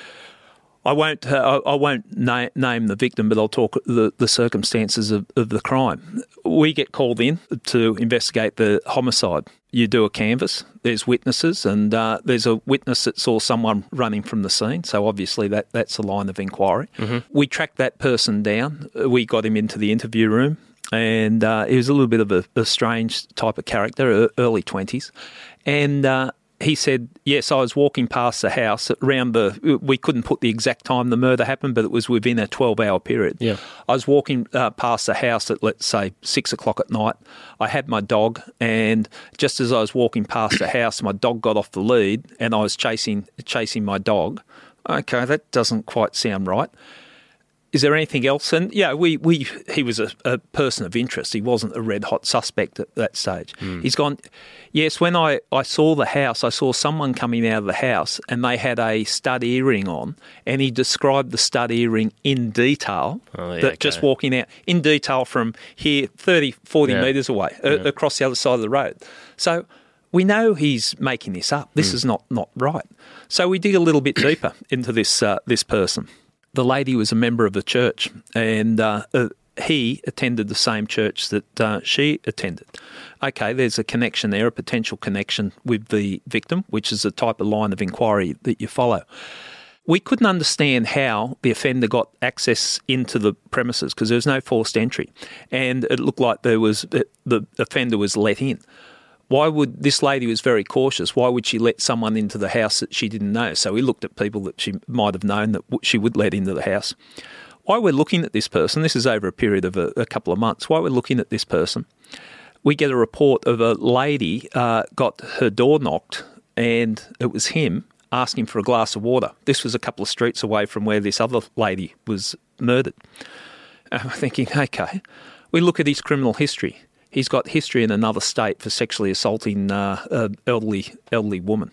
I won't uh, I won't na- name the victim, but I'll talk the, the circumstances of, of the crime. We get called in to investigate the homicide. You do a canvass, there's witnesses, and uh, there's a witness that saw someone running from the scene, so obviously that, that's a line of inquiry. Mm-hmm. We tracked that person down. We got him into the interview room, and uh, he was a little bit of a, a strange type of character, early twenties, and uh, he said, yes, I was walking past the house around the, we couldn't put the exact time the murder happened, but it was within a twelve-hour period. Yeah. I was walking uh, past the house at, let's say, six o'clock at night. I had my dog, and just as I was walking past the house, my dog got off the lead, and I was chasing chasing my dog. Okay, that doesn't quite sound right. Is there anything else? And yeah, we, we he was a, a person of interest. He wasn't a red hot suspect at that stage. Mm. He's gone, yes, when I, I saw the house, I saw someone coming out of the house and they had a stud earring on, and he described the stud earring in detail, oh, yeah, that okay. just walking out, in detail from here thirty, forty yeah. metres away, yeah. uh, across the other side of the road. So we know he's making this up. This mm. is not, not right. So we dig a little bit deeper into this uh, this person. The lady was a member of the church, and uh, uh, he attended the same church that uh, she attended. Okay, there's a connection there, a potential connection with the victim, which is the type of line of inquiry that you follow. We couldn't understand how the offender got access into the premises because there was no forced entry, and it looked like there was the offender was let in. Why would this lady was very cautious? Why would she let someone into the house that she didn't know? So we looked at people that she might have known that she would let into the house. Why we're looking at this person, this is over a period of a, a couple of months, why we're looking at this person, we get a report of a lady uh, got her door knocked, and it was him asking for a glass of water. This was a couple of streets away from where this other lady was murdered. And I'm thinking, okay, we look at his criminal history. He's got history in another state for sexually assaulting uh, an elderly elderly woman.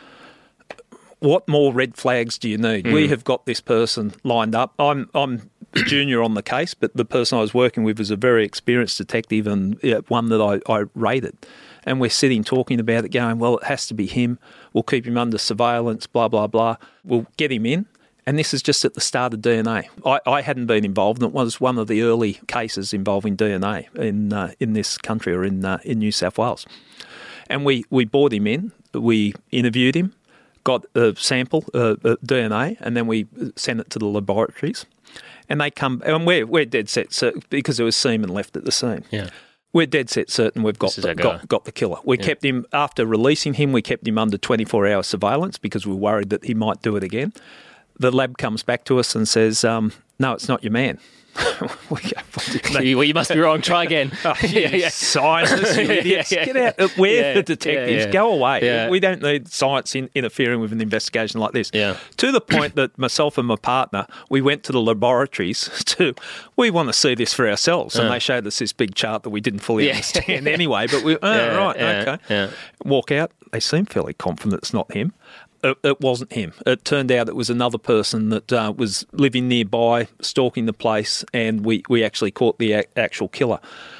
What more red flags do you need? Mm. We have got this person lined up. I'm I'm junior on the case, but the person I was working with was a very experienced detective, and yeah, one that I, I rated. And we're sitting talking about it, going, well, it has to be him. We'll keep him under surveillance, blah, blah, blah. We'll get him in. And this is just at the start of D N A. I, I hadn't been involved, and it was one of the early cases involving D N A in uh, in this country, or in uh, in New South Wales. And we, we brought him in, we interviewed him, got a sample, uh, uh, D N A, and then we sent it to the laboratories. And they come, and we're, we're dead set, so, because there was semen left at the scene. Yeah. We're dead set certain we've got the, got, got the killer. We yeah. kept him, after releasing him, we kept him under twenty-four hour surveillance because we were worried that he might do it again. The lab comes back to us and says, um, no, it's not your man. we go, you, well, you must be wrong. Try again. oh, yeah, yeah. Scientists, you idiots. yeah, yeah. Get out. We're yeah, the detectives. Yeah, yeah. Go away. Yeah. We don't need science in, interfering with an investigation like this. Yeah. To the point that myself and my partner, we went to the laboratories to, we want to see this for ourselves. And uh. they showed us this big chart that we didn't fully yeah. understand anyway. But we, oh, yeah, right, yeah, okay. Yeah. Walk out. They seem fairly confident it's not him. It, it wasn't him. It turned out it was another person that uh, was living nearby, stalking the place, and we, we actually caught the a- actual killer.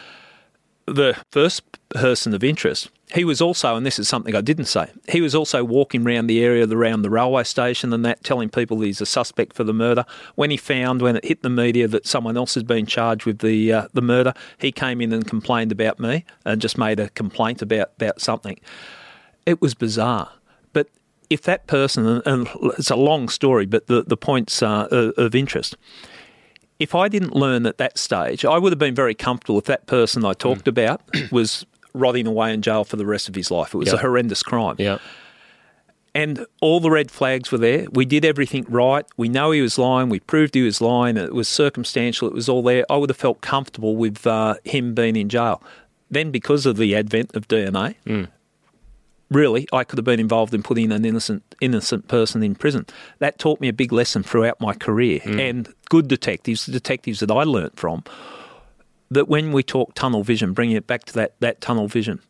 The first person of interest, he was also, and this is something I didn't say, he was also walking around the area around the railway station and that, telling people he's a suspect for the murder. When he found, when it hit the media that someone else had been charged with the uh, the murder, he came in and complained about me and just made a complaint about, about something. It was bizarre. But if that person, and it's a long story, but the, the points uh, of interest, if I didn't learn at that stage, I would have been very comfortable if that person I talked mm. about was rotting away in jail for the rest of his life. It was yep. a horrendous crime. Yeah. And all the red flags were there. We did everything right. We know he was lying. We proved he was lying. It was circumstantial. It was all there. I would have felt comfortable with uh, him being in jail. Then because of the advent of D N A, mm. really, I could have been involved in putting an innocent innocent person in prison. That taught me a big lesson throughout my career. Mm. And good detectives, the detectives that I learnt from, that when we talk tunnel vision, bringing it back to that, that tunnel vision,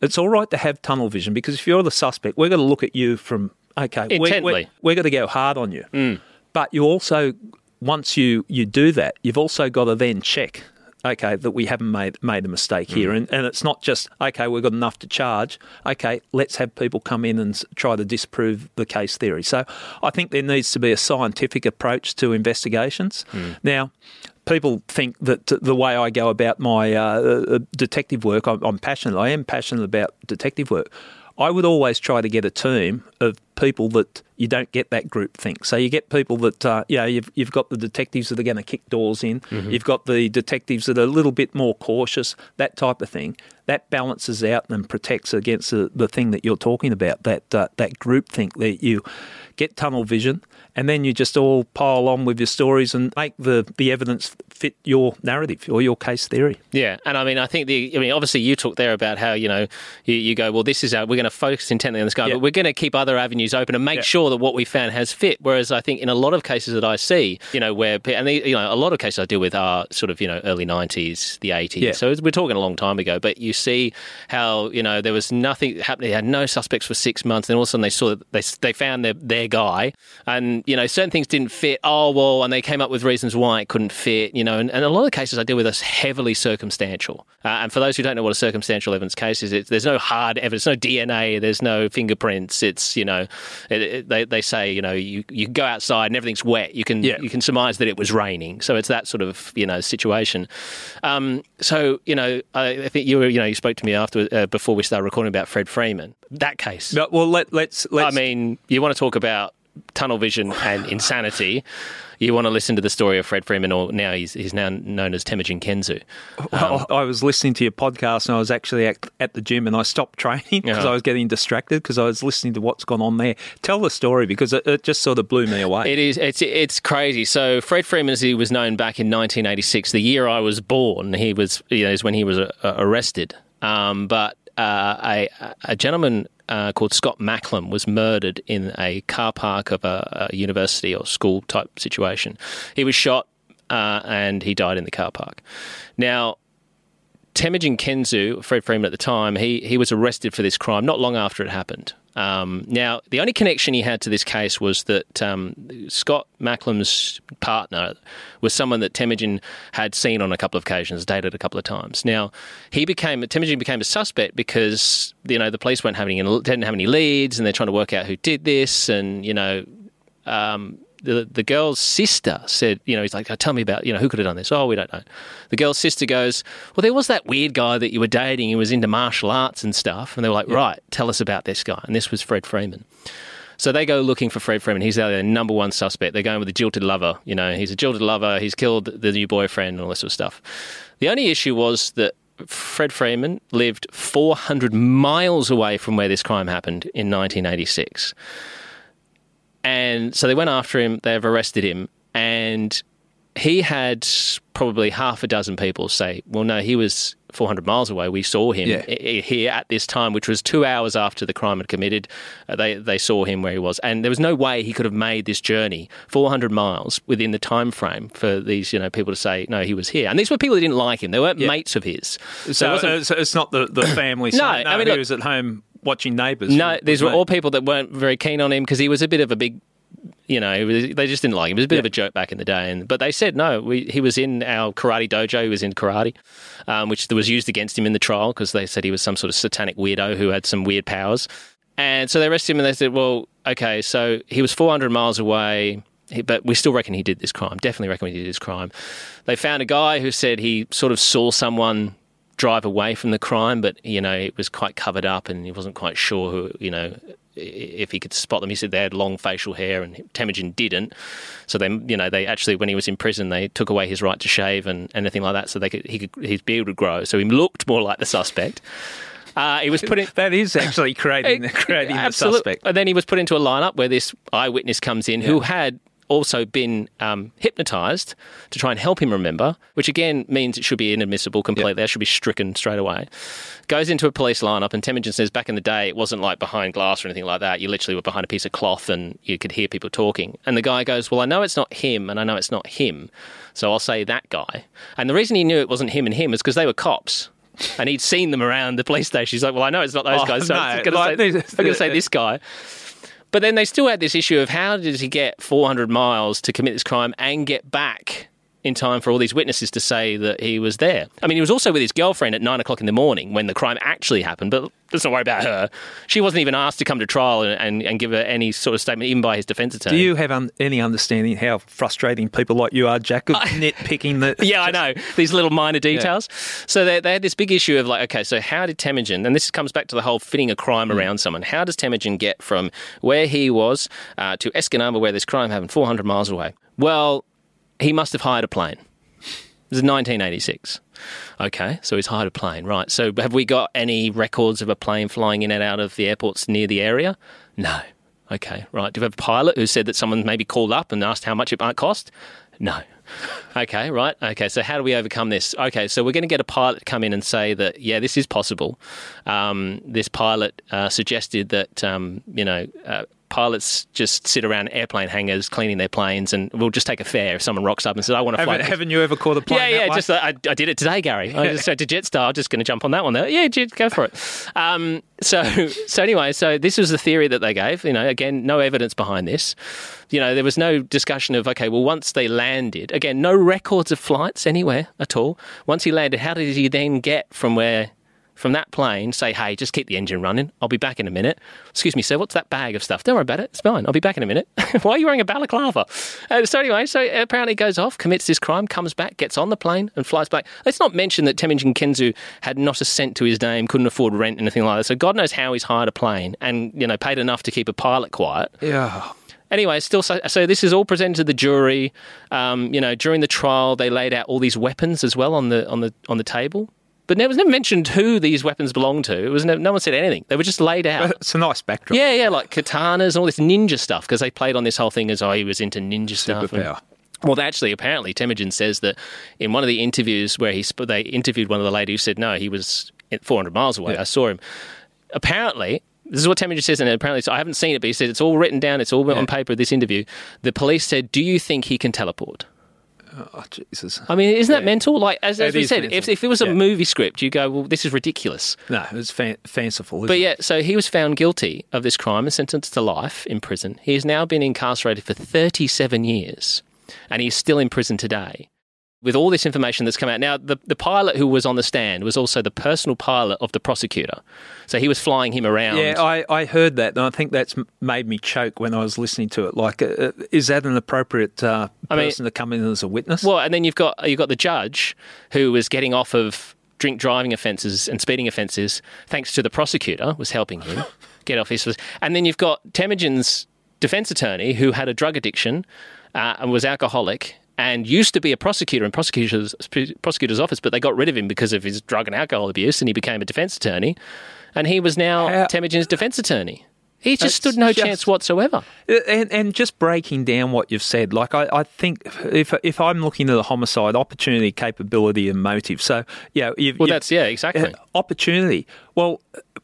it's all right to have tunnel vision because if you're the suspect, we're going to look at you from, okay, intently. We're, we're, we're going to go hard on you. Mm. But you also, once you, you do that, you've also got to then check, okay, that we haven't made made a mistake here. Mm. And, and it's not just, okay, we've got enough to charge. Okay, let's have people come in and try to disprove the case theory. So I think there needs to be a scientific approach to investigations. Mm. Now, people think that the way I go about my uh, detective work, I'm, I'm passionate. I am passionate about detective work. I would always try to get a team of people that you don't get that group think. So you get people that, uh, you know, you've, you've got the detectives that are going to kick doors in. Mm-hmm. You've got the detectives that are a little bit more cautious, that type of thing. That balances out and protects against the, the thing that you're talking about, that uh, that group think that you get tunnel vision and then you just all pile on with your stories and make the, the evidence fit your narrative or your case theory. Yeah, and I mean, I think the, I mean, obviously you talked there about how, you know, you, you go, well, this is our, we're going to focus intently on this guy, yeah. but we're going to keep other avenues open and make yeah. sure that what we found has fit. Whereas I think in a lot of cases that I see, you know, where, and the, you know, a lot of cases I deal with are sort of, you know, early nineties, the eighties. Yeah. So we're talking a long time ago, but you see how, you know, there was nothing happening. They had no suspects for six months. And all of a sudden they saw, they, they found their, their guy and, you know, certain things didn't fit. Oh, well, and they came up with reasons why it couldn't fit, you know, and, and a lot of the cases I deal with are heavily circumstantial. Uh, and for those who don't know what a circumstantial evidence case is, it's, there's no hard evidence, no D N A, there's no fingerprints. It's, you know, it, it, they, they say, you know, you, you go outside and everything's wet. You can, yeah. you can surmise that it was raining. So it's that sort of, you know, situation. Um, so, you know, I, I think you were, you know, you spoke to me after, uh, before we started recording about Fred Freeman. That case. No, well, let, let's, let's... I mean, you want to talk about tunnel vision and insanity. You want to listen to the story of Fred Freeman, or now he's he's now known as Temujin Kenzu. Um, well, I was listening to your podcast and I was actually at, at the gym and I stopped training because uh-huh. I was getting distracted because I was listening to what's gone on there. Tell the story because it, it just sort of blew me away. It is. It's it's crazy. So Fred Freeman, as he was known back in nineteen eighty-six, the year I was born, he was, you know, is when he was uh, arrested. Um, but uh, a a gentleman Uh, called Scott Macklem was murdered in a car park of a, a university or school type situation. He was shot uh, and he died in the car park. Now, Temujin Kenzu, Fred Freeman at the time, he he was arrested for this crime not long after it happened. Um, now, the only connection he had to this case was that um, Scott Macklem's partner was someone that Temujin had seen on a couple of occasions, dated a couple of times. Now, he became Temujin became a suspect because, you know, the police weren't having any, didn't have any leads, and they're trying to work out who did this, and, you know, um, the the girl's sister said, you know, he's like, oh, tell me about, you know, who could have done this? Oh, we don't know. The girl's sister goes, well, there was that weird guy that you were dating. He was into martial arts and stuff. And they were like, yeah. right, tell us about this guy. And this was Fred Freeman. So they go looking for Fred Freeman. He's their number one suspect. They're going with a jilted lover. You know, he's a jilted lover. He's killed the new boyfriend and all this sort of stuff. The only issue was that Fred Freeman lived four hundred miles away from where this crime happened in nineteen eighty-six. And so they went after him, they've arrested him, and he had probably half a dozen people say, well, no, he was four hundred miles away. We saw him yeah. here at this time, which was two hours after the crime had committed. Uh, they they saw him where he was. And there was no way he could have made this journey, four hundred miles, within the time frame for these, you know, people to say, no, he was here. And these were people that didn't like him. They weren't yeah. mates of his. So, so, it uh, so it's not the, the family. no, no, I mean, he look, was at home watching Neighbours. No, these were all people that weren't very keen on him because he was a bit of a big, you know, he was, they just didn't like him. He was a bit yeah. of a joke back in the day. And But they said, no, we, he was in our karate dojo, he was in karate, um, which was used against him in the trial because they said he was some sort of satanic weirdo who had some weird powers. And so they arrested him and they said, well, okay, so he was four hundred miles away, but we still reckon he did this crime, definitely reckon he did this crime. They found a guy who said he sort of saw someone drive away from the crime, but, you know, it was quite covered up and he wasn't quite sure who, you know, if he could spot them. He said they had long facial hair and Temujin didn't. So then, you know, they actually, when he was in prison, they took away his right to shave and anything like that so they could, he could, his beard would grow. So he looked more like the suspect. Uh, he was put in... That is actually creating, creating the suspect. And then he was put into a lineup where this eyewitness comes in yeah. who had also been um, hypnotised to try and help him remember, which again means it should be inadmissible completely. Yep. That should be stricken straight away. Goes into a police lineup, and Temujin says back in the day it wasn't like behind glass or anything like that. You literally were behind a piece of cloth and you could hear people talking. And the guy goes, well, I know it's not him and I know it's not him, so I'll say that guy. And the reason he knew it wasn't him and him is because they were cops. And he'd seen them around the police station. He's like, well, I know it's not those Oh, guys, so no, I'm going like, to say, I'm gonna say this guy. But then they still had this issue of how does he get four hundred miles to commit this crime and get back in time for all these witnesses to say that he was there. I mean, he was also with his girlfriend at nine o'clock in the morning when the crime actually happened, but let's not worry about her. She wasn't even asked to come to trial and, and, and give her any sort of statement, even by his defence attorney. Do you have un- any understanding how frustrating people like you are, Jack, of nitpicking the... Yeah, I know. These little minor details. Yeah. So they, they had this big issue of like, okay, so how did Temujin, and this comes back to the whole fitting a crime mm. around someone, how does Temujin get from where he was uh, to Escanaba, where this crime happened, four hundred miles away? Well, he must have hired a plane. This is nineteen eighty-six. Okay, so he's hired a plane, right. So have we got any records of a plane flying in and out of the airports near the area? No. Okay, right. Do we have a pilot who said that someone maybe called up and asked how much it might cost? No. Okay, right. Okay, so how do we overcome this? Okay, so we're going to get a pilot to come in and say that, yeah, this is possible. Um, this pilot uh, suggested that, um, you know, uh, pilots just sit around airplane hangars cleaning their planes, and we'll just take a fare if someone rocks up and says, I want to fly. Haven't, haven't you ever caught a plane Yeah, that yeah, way? just uh, I, I did it today, Gary. I just said to Jetstar, I'm just going to jump on that one there. Yeah, Jet, go for it. Um, so, so anyway, so this was the theory that they gave. You know, again, no evidence behind this. You know, there was no discussion of, okay, well, once they landed, again, no records of flights anywhere at all. Once he landed, how did he then get from where... from that plane, say, hey, just keep the engine running. I'll be back in a minute. Excuse me, sir, what's that bag of stuff? Don't worry about it. It's fine. I'll be back in a minute. Why are you wearing a balaclava? Uh, so anyway, so apparently goes off, commits this crime, comes back, gets on the plane and flies back. Let's not mention that Temujin Kenzu had not a cent to his name, couldn't afford rent, anything like that. So God knows how he's hired a plane and, you know, paid enough to keep a pilot quiet. Yeah. Anyway, still, so, so this is all presented to the jury. Um, you know, during the trial, they laid out all these weapons as well on the on the on the table. But it was never mentioned who these weapons belonged to. It was never, no one said anything. They were just laid out. It's a nice backdrop. Yeah, yeah, like katanas and all this ninja stuff, because they played on this whole thing as, oh, he was into ninja stuff. Superpower. And, well, actually, apparently, Temujin says that in one of the interviews where he they interviewed one of the ladies who said, no, he was four hundred miles away. Yeah. I saw him. Apparently... This is what Temujin says, and apparently, so I haven't seen it, but he said it's all written down, it's all yeah. on paper, this interview. The police said, do you think he can teleport? Oh, Jesus. I mean, isn't that yeah. mental? Like, as, as we said, if, if it was a yeah. movie script, you go, well, this is ridiculous. No, it was fa- fanciful. But it? yeah, so he was found guilty of this crime and sentenced to life in prison. He has now been incarcerated for thirty-seven years, and he's still in prison today. With all this information that's come out. Now, the, the pilot who was on the stand was also the personal pilot of the prosecutor. So he was flying him around. Yeah, I, I heard that, and I think that's made me choke when I was listening to it. Like, uh, is that an appropriate uh, person I mean, to come in as a witness? Well, and then you've got you've got the judge who was getting off of drink driving offences and speeding offences thanks to the prosecutor was helping him get off his... And then you've got Temujin's defence attorney who had a drug addiction uh, and was alcoholic and used to be a prosecutor in prosecutor's, prosecutor's office, but they got rid of him because of his drug and alcohol abuse, and he became a defence attorney, and he was now How? Temujin's defence attorney. He just That's stood no just, chance whatsoever. And, and just breaking down what you've said, like I, I think if if I'm looking at the homicide, opportunity, capability, and motive. So yeah, you've, well, you've, that's yeah, exactly uh, opportunity. Well,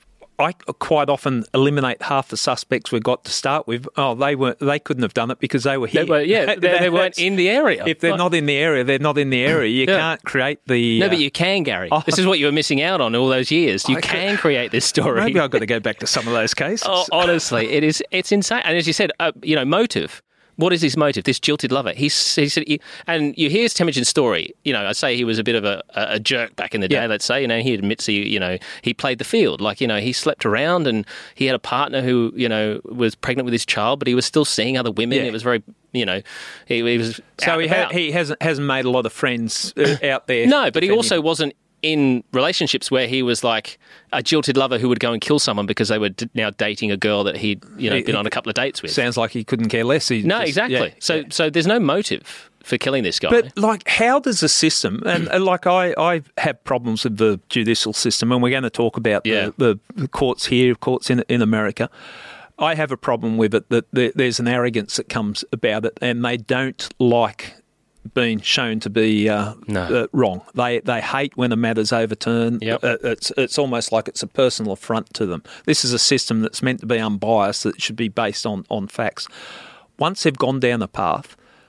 I quite often eliminate half the suspects we've got to start with. Oh, they weren't. They couldn't have done it because they were here. They were, yeah, they, they weren't in the area. If they're like, not in the area, they're not in the area. You yeah. can't create the... No, uh, but you can, Gary. Oh, this is what you were missing out on all those years. You I can create this story. Maybe I've got to go back to some of those cases. Oh, honestly, it is. It's insane. And as you said, uh, you know, motive. What is his motive? This jilted lover. He's, he said, he, and you hear Temujin's story. You know, I say he was a bit of a, a jerk back in the day. Yeah. Let's say, you know, he admits he, you know, he played the field. Like, you know, he slept around, and he had a partner who, you know, was pregnant with his child, but he was still seeing other women. Yeah. It was very, you know, he, he was. So he ha- he hasn't hasn't made a lot of friends out there. No, but he also wasn't in relationships where he was like a jilted lover who would go and kill someone because they were d- now dating a girl that he'd, you know, he, been on a couple of dates with. Sounds like he couldn't care less. He no, just, exactly. Yeah, so, yeah. so there's no motive for killing this guy. But like, how does the system? And, and like, I, I have problems with the judicial system, and we're going to talk about yeah. the, the courts here, courts in in America. I have a problem with it that there, there's an arrogance that comes about it, and they don't like been shown to be uh, no. uh, wrong. They they hate when a matter's overturned. Yep. Uh, it's it's almost like it's a personal affront to them. This is a system that's meant to be unbiased, that should be based on, on facts. Once they've gone down a path,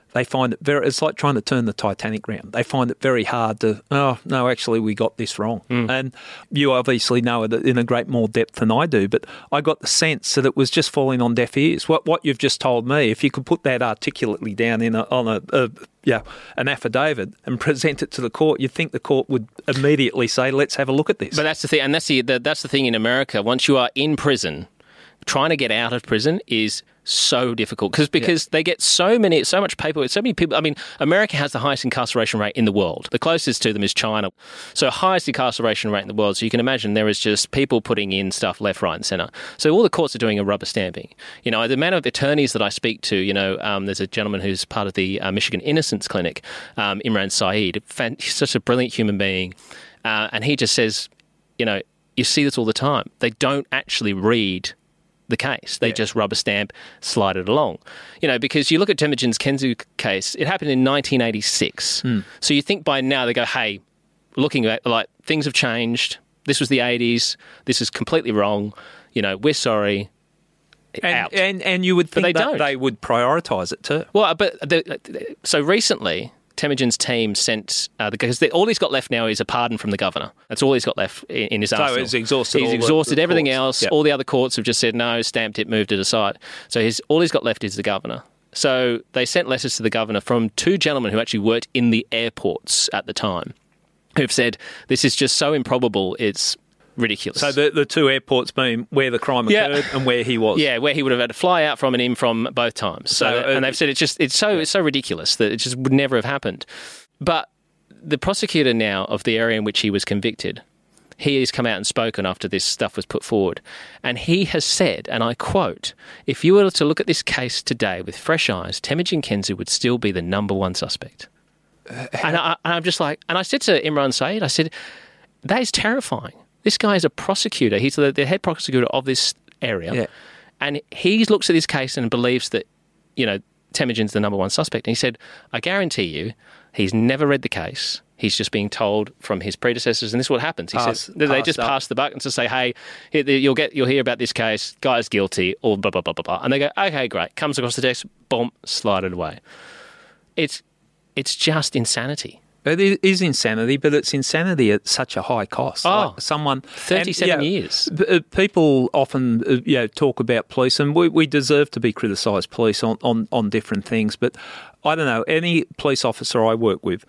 they find it very, it's like trying to turn the Titanic round. They find it very hard to, oh, no, actually, we got this wrong. Mm. And you obviously know it in a great more depth than I do, but I got the sense that it was just falling on deaf ears. What what you've just told me, if you could put that articulately down in a, on a, a yeah, an affidavit and present it to the court, you'd think the court would immediately say, let's have a look at this. But that's the thing, and that's the, the that's the thing in America. Once you are in prison, trying to get out of prison is so difficult because because yeah. they get so many, so much paperwork, so many people. I mean, America has the highest incarceration rate in the world. The closest to them is China. So highest incarceration rate in the world. So you can imagine there is just people putting in stuff left, right and centre. So all the courts are doing a rubber stamping. You know, the amount of attorneys that I speak to, you know, um, there's a gentleman who's part of the uh, Michigan Innocence Clinic, um, Imran Saeed. He's such a brilliant human being. Uh, and he just says, you know, you see this all the time. They don't actually read the case. They yeah. just rubber stamp, slide it along. You know, because you look at Temujin Kenzu case, it happened in nineteen eighty-six. Mm. So you think by now they go, hey, looking at like things have changed. This was the eighties. This is completely wrong. You know, we're sorry. And, out. and and you would think they that don't. they would prioritise it too. Well, but the, so recently, Temujin's team sent, uh, because the, all he's got left now is a pardon from the governor. That's all he's got left in, in his so arsenal. So he's exhausted He's all exhausted the, the everything courts. else. Yep. All the other courts have just said no, stamped it, moved it aside. So his, all he's got left is the governor. So they sent letters to the governor from two gentlemen who actually worked in the airports at the time, who've said, this is just so improbable, it's ridiculous. So the, the two airports being where the crime occurred yeah. and where he was. Yeah, where he would have had to fly out from and in from both times. So, So, that, uh, and they've said it's just it's so it's so ridiculous that it just would never have happened. But the prosecutor now of the area in which he was convicted, he has come out and spoken after this stuff was put forward, and he has said, and I quote, "If you were to look at this case today with fresh eyes, Temujin Kenzu would still be the number one suspect." Uh, and, I, and I'm just like, and I said to Imran Saeed, I said, that is terrifying. This guy is a prosecutor. He's the, the head prosecutor of this area. Yeah. And he looks at this case and believes that, you know, Temujin's the number one suspect. And he said, I guarantee you, he's never read the case. He's just being told from his predecessors, and this is what happens. He pass, says they just up. pass the buck and to say, hey, you'll get, you'll hear about this case, guy's guilty, or blah, blah, blah, blah, blah. And they go, okay, great. Comes across the desk, boom, slide it away. It's, it's just insanity. It is insanity, but it's insanity at such a high cost. Oh, like someone thirty-seven and, you know, years. p- people often uh, you know, talk about police, and we, we deserve to be criticised, police, on, on, on different things. But I don't know, any police officer I work with,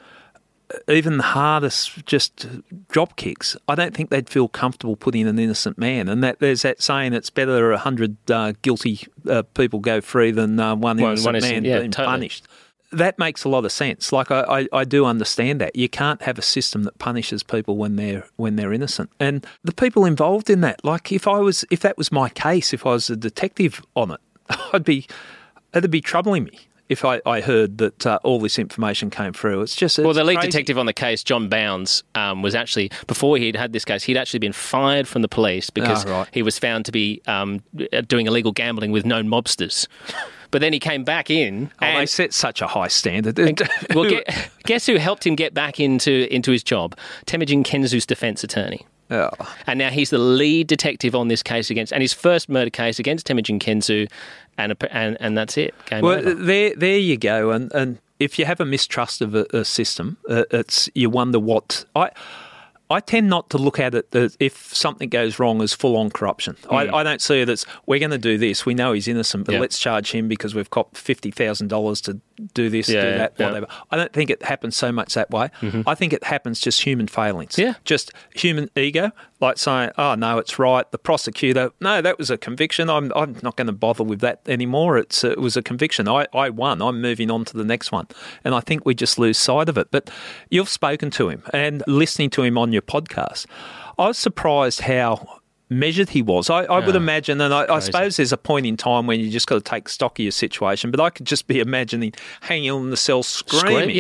even the hardest just drop kicks, I don't think they'd feel comfortable putting an innocent man. And that there's that saying, it's better a hundred uh, guilty uh, people go free than uh, one, one innocent one man yeah, being totally. punished. That makes a lot of sense. Like I, I, I do understand that. You can't have a system that punishes people when they're when they're innocent. And the people involved in that, like if I was if that was my case, if I was a detective on it, I'd be it'd be troubling me if I, I heard that uh, all this information came through. It's just it's well, the lead crazy. detective on the case, John Bounds, um, was actually before he'd had this case, he'd actually been fired from the police because oh, right. he was found to be um, doing illegal gambling with known mobsters. But then he came back in. Oh, and they set such a high standard. well, get, guess who helped him get back into into his job? Temujin Kenzu's defence attorney. Oh. And now he's the lead detective on this case against, and his first murder case against Temujin Kenzu, and and and that's it. Game well, over. there there you go. And and if you have a mistrust of a, a system, uh, it's you wonder what I. I tend not to look at it that if something goes wrong as full-on corruption. Mm. I, I don't see it as, we're going to do this, we know he's innocent, but yep. let's charge him because we've got fifty thousand dollars to do this, yeah, do that, yeah. whatever. I don't think it happens so much that way. Mm-hmm. I think it happens just human failings. Yeah. Just human ego, like saying, oh, no, it's right. The prosecutor, no, that was a conviction. I'm I'm not going to bother with that anymore. It's It was a conviction. I, I won. I'm moving on to the next one. And I think we just lose sight of it. But you've spoken to him and listening to him on your podcast, I was surprised how measured he was. I, I would oh, imagine, and I, I suppose there's a point in time when you just got to take stock of your situation, but I could just be imagining hanging on the cell screaming. Scream, yeah.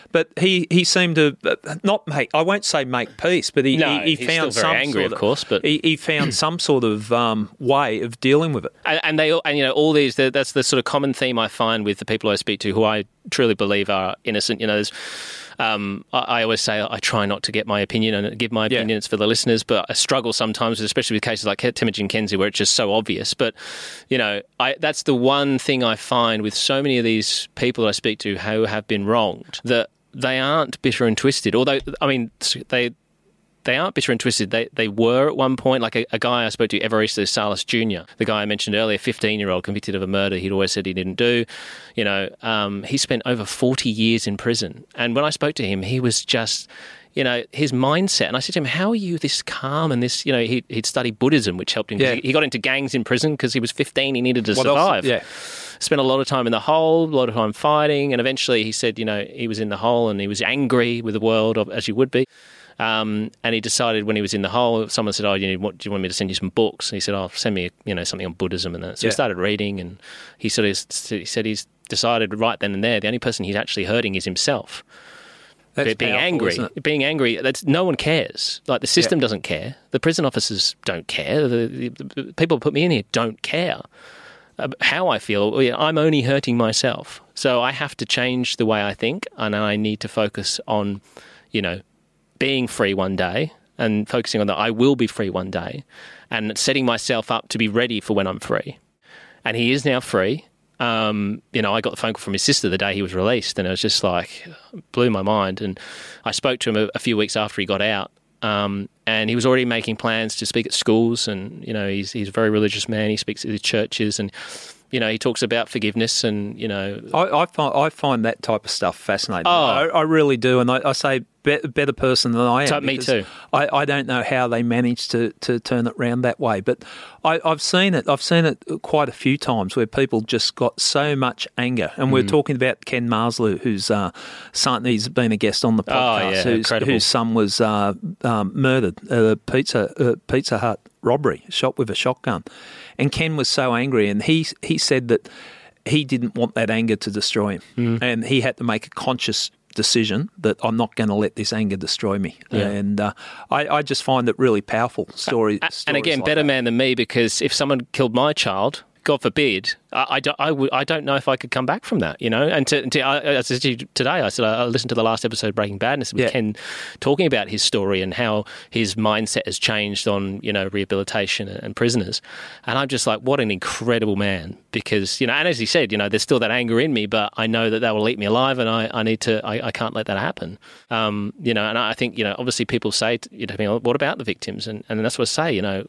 But he, he seemed to uh, not make, I won't say make peace, but he, no, he, he he's found still very some angry, sort of course, but he, he found some sort of um, way of dealing with it. And, and they, all- and you know, all these. That's the sort of common theme I find with the people I speak to, who I truly believe are innocent. You know, there's. Um, I, I always say I try not to get my opinion and give my opinions yeah. for the listeners, but I struggle sometimes, especially with cases like Temujin Kenzie, where it's just so obvious. But, you know, I, that's the one thing I find with so many of these people I speak to who have been wronged, that they aren't bitter and twisted. Although, I mean, they they aren't bitter and twisted. They they were at one point, like a, a guy I spoke to, Evaristo Salas Junior, the guy I mentioned earlier, fifteen-year-old convicted of a murder he'd always said he didn't do. You know, um, he spent over forty years in prison. And when I spoke to him, he was just, you know, his mindset. And I said to him, how are you this calm and this, you know, he, he'd studied Buddhism, which helped him. Yeah. He, he got into gangs in prison because he was fifteen, he needed to What survive. else? Yeah. Spent a lot of time in the hole, a lot of time fighting. And eventually he said, you know, he was in the hole and he was angry with the world, as you would be. Um, and he decided when he was in the hole, someone said, oh, you know, what, do you want me to send you some books? And he said, oh, send me, you know, something on Buddhism and that. So yeah. he started reading, and he sort of he said he's decided right then and there, the only person he's actually hurting is himself. That's being powerful, angry, isn't it? being angry, that's, no one cares. Like the system yeah. doesn't care. The prison officers don't care. The, the, the people who put me in here don't care how I feel. I'm only hurting myself. So I have to change the way I think, and I need to focus on, you know, being free one day and focusing on that I will be free one day, and setting myself up to be ready for when I'm free. And he is now free. Um, you know, I got the phone call from his sister the day he was released, and it was just like, blew my mind. And I spoke to him a, a few weeks after he got out, um, and he was already making plans to speak at schools. And, you know, he's, he's a very religious man. He speaks at his churches, and, you know, he talks about forgiveness and, you know... I, I, find, I find that type of stuff fascinating. Oh. I, I really do. And I, I say be, better person than I am. So, me too. I, I don't know how they managed to, to turn it around that way. But I, I've seen it. I've seen it quite a few times where people just got so much anger. And we're mm. talking about Ken Marslew, whose uh, son, he's been a guest on the podcast, oh, yeah, whose, incredible. whose son was uh, um, murdered at a Pizza, uh, Pizza Hut robbery, shot with a shotgun. And Ken was so angry, and he he said that he didn't want that anger to destroy him. Mm. And he had to make a conscious decision that I'm not going to let this anger destroy me. Yeah. And uh, I, I just find it really powerful story. Uh, and again, like better that. man than me, because if someone killed my child, God forbid, I, I, don't, I, would, I don't know if I could come back from that, you know. And to, to, I, as I said to you today, I said I listened to the last episode of Breaking Badness with yeah. Ken talking about his story and how his mindset has changed on, you know, rehabilitation and, and prisoners. And I'm just like, what an incredible man, because, you know, and as he said, you know, there's still that anger in me, but I know that that will eat me alive, and I, I need to, I, I can't let that happen. Um, you know, and I think, you know, obviously people say, you know, what about the victims? And, and that's what I say, you know,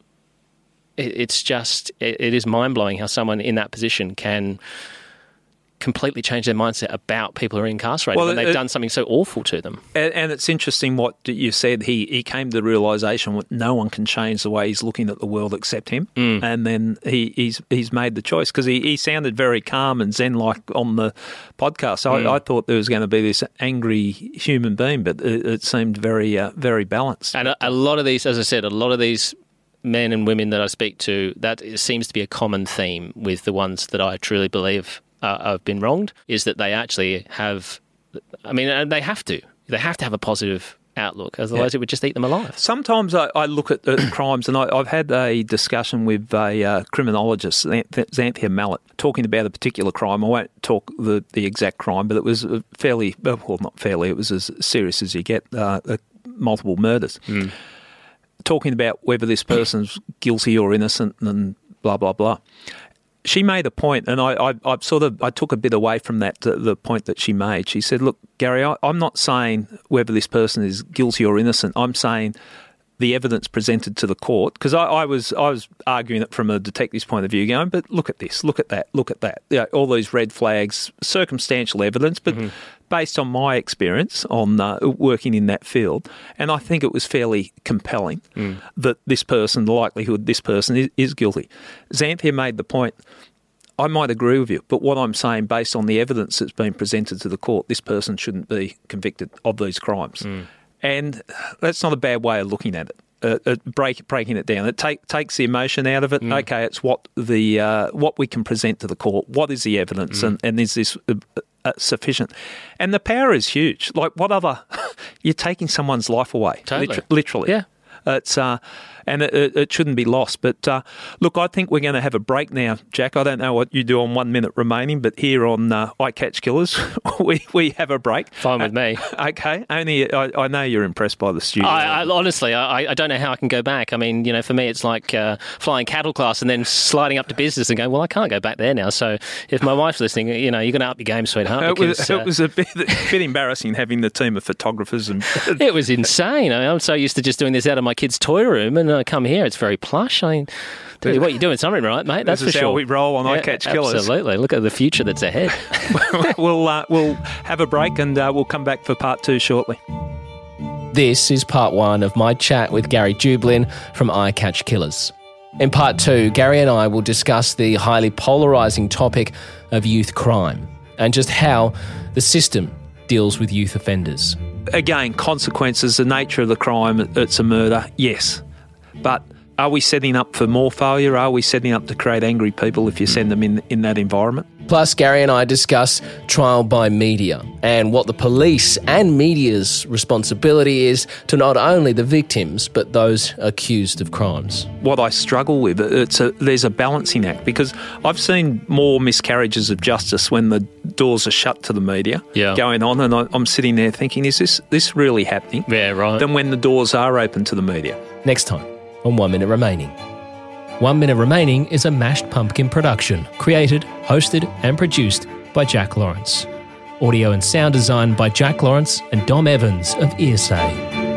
it's just, it is mind-blowing how someone in that position can completely change their mindset about people who are incarcerated well, when they've it, done something so awful to them. And, and it's interesting what you said. He he came to the realisation that no one can change the way he's looking at the world except him. Mm. And then he, he's he's made the choice, because he, he sounded very calm and zen-like on the podcast. So mm. I, I thought there was going to be this angry human being, but it, it seemed very, uh, very balanced. And a, a lot of these, as I said, a lot of these men and women that I speak to, that seems to be a common theme with the ones that I truly believe uh, have been wronged, is that they actually have, I mean, they have to. They have to have a positive outlook, otherwise yeah. it would just eat them alive. Sometimes I, I look at, at crimes, and I, I've had a discussion with a uh, criminologist, Xanthia Mallet, talking about a particular crime. I won't talk the, the exact crime, but it was fairly, well, not fairly, it was as serious as you get, uh, uh, multiple murders. Mm. Talking about whether this person's guilty or innocent and blah, blah, blah. She made a point, and I, I, I sort of I took a bit away from that, the, the point that she made. She said, look, Gary, I, I'm not saying whether this person is guilty or innocent. I'm saying the evidence presented to the court, because I, I was I was arguing it from a detective's point of view, going, but look at this, look at that, look at that. You know, all these red flags, circumstantial evidence, but mm-hmm. based on my experience on uh, working in that field, and I think it was fairly compelling mm. that this person, the likelihood this person is, is guilty. Xanthia made the point, I might agree with you, but what I'm saying, based on the evidence that's been presented to the court, this person shouldn't be convicted of these crimes. Mm. And that's not a bad way of looking at it. Uh, uh, break, breaking it down, it take, takes the emotion out of it. Mm. Okay, it's what the uh, what we can present to the court. What is the evidence, mm. and, and is this uh, uh, sufficient. And the power is huge. Like, what other... You're taking someone's life away. Totally. Liter- literally. Yeah. It's uh, and it, it shouldn't be lost. But uh, look, I think we're going to have a break now, Jack. I don't know what you do on one minute remaining, but here on uh, I Catch Killers, we we have a break. Fine with me. Uh, okay. Only I, I know you're impressed by the studio. I, I, honestly, I, I don't know how I can go back. I mean, you know, for me, it's like uh, flying cattle class and then sliding up to business and going, well, I can't go back there now. So if my wife's listening, you know, you're going to up your game, sweetheart. It because, was, uh, it was a bit, a bit embarrassing having the team of photographers and. It was insane. I mean, I'm so used to just doing this out of my kids' toy room, and I come here, it's very plush. I mean, tell you what, you're doing something right, mate. That's this is for sure. How we roll on yeah, I Catch Killers. Absolutely. Look at the future that's ahead. we'll uh, we'll have a break and uh, we'll come back for part two shortly. This is part one of my chat with Gary Jublin from I Catch Killers. In part two, Gary and I will discuss the highly polarising topic of youth crime and just how the system deals with youth offenders. Again, consequences, the nature of the crime, it's a murder, yes. But are we setting up for more failure? Are we setting up to create angry people if you send them in, in that environment? Plus, Gary and I discuss trial by media and what the police and media's responsibility is to not only the victims, but those accused of crimes. What I struggle with, it's a, there's a balancing act, because I've seen more miscarriages of justice when the doors are shut to the media yeah. going on, and I, I'm sitting there thinking, is this, this really happening? Yeah, right. Than when the doors are open to the media. Next time on One Minute Remaining. One Minute Remaining is a Mashed Pumpkin production, created, hosted and produced by Jack Lawrence. Audio and sound design by Jack Lawrence and Dom Evans of E S A.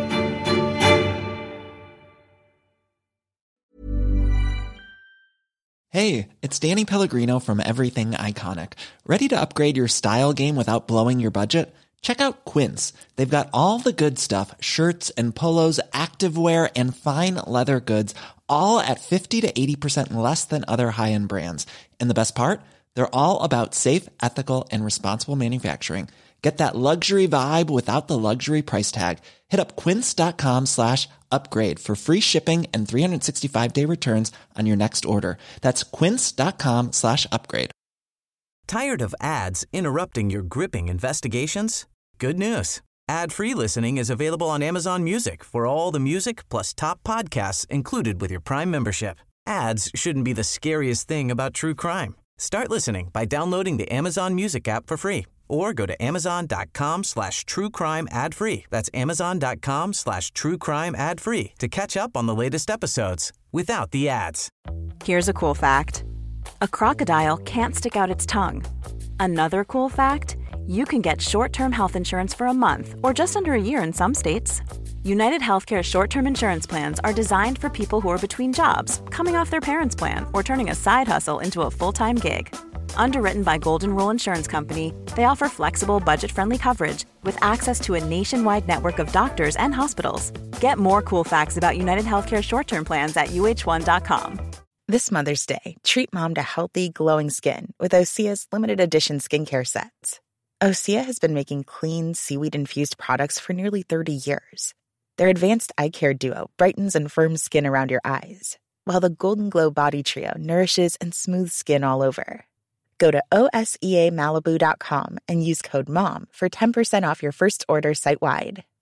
Hey, it's Danny Pellegrino from Everything Iconic. Ready to upgrade your style game without blowing your budget? Check out Quince. They've got all the good stuff, shirts and polos, activewear, and fine leather goods, all at fifty to eighty percent less than other high-end brands. And the best part? They're all about safe, ethical, and responsible manufacturing. Get that luxury vibe without the luxury price tag. Hit up quince.com slash upgrade for free shipping and three sixty-five day returns on your next order. That's quince.com slash upgrade. Tired of ads interrupting your gripping investigations? Good news. Ad-free listening is available on Amazon Music for all the music plus top podcasts included with your Prime membership. Ads shouldn't be the scariest thing about true crime. Start listening by downloading the Amazon Music app for free or go to amazon.com slash true crime ad free. That's amazon.com slash true crime ad free to catch up on the latest episodes without the ads. Here's a cool fact. A crocodile can't stick out its tongue. Another cool fact, you can get short-term health insurance for a month or just under a year in some states. United Healthcare short-term insurance plans are designed for people who are between jobs, coming off their parents' plan, or turning a side hustle into a full-time gig. Underwritten by Golden Rule Insurance Company, they offer flexible, budget-friendly coverage with access to a nationwide network of doctors and hospitals. Get more cool facts about United Healthcare short-term plans at U H one dot com. This Mother's Day, treat mom to healthy, glowing skin with Osea's limited edition skincare sets. Osea has been making clean, seaweed-infused products for nearly thirty years. Their advanced eye care duo brightens and firms skin around your eyes, while the Golden Glow Body Trio nourishes and smooths skin all over. Go to O S E A Malibu dot com and use code MOM for ten percent off your first order site-wide.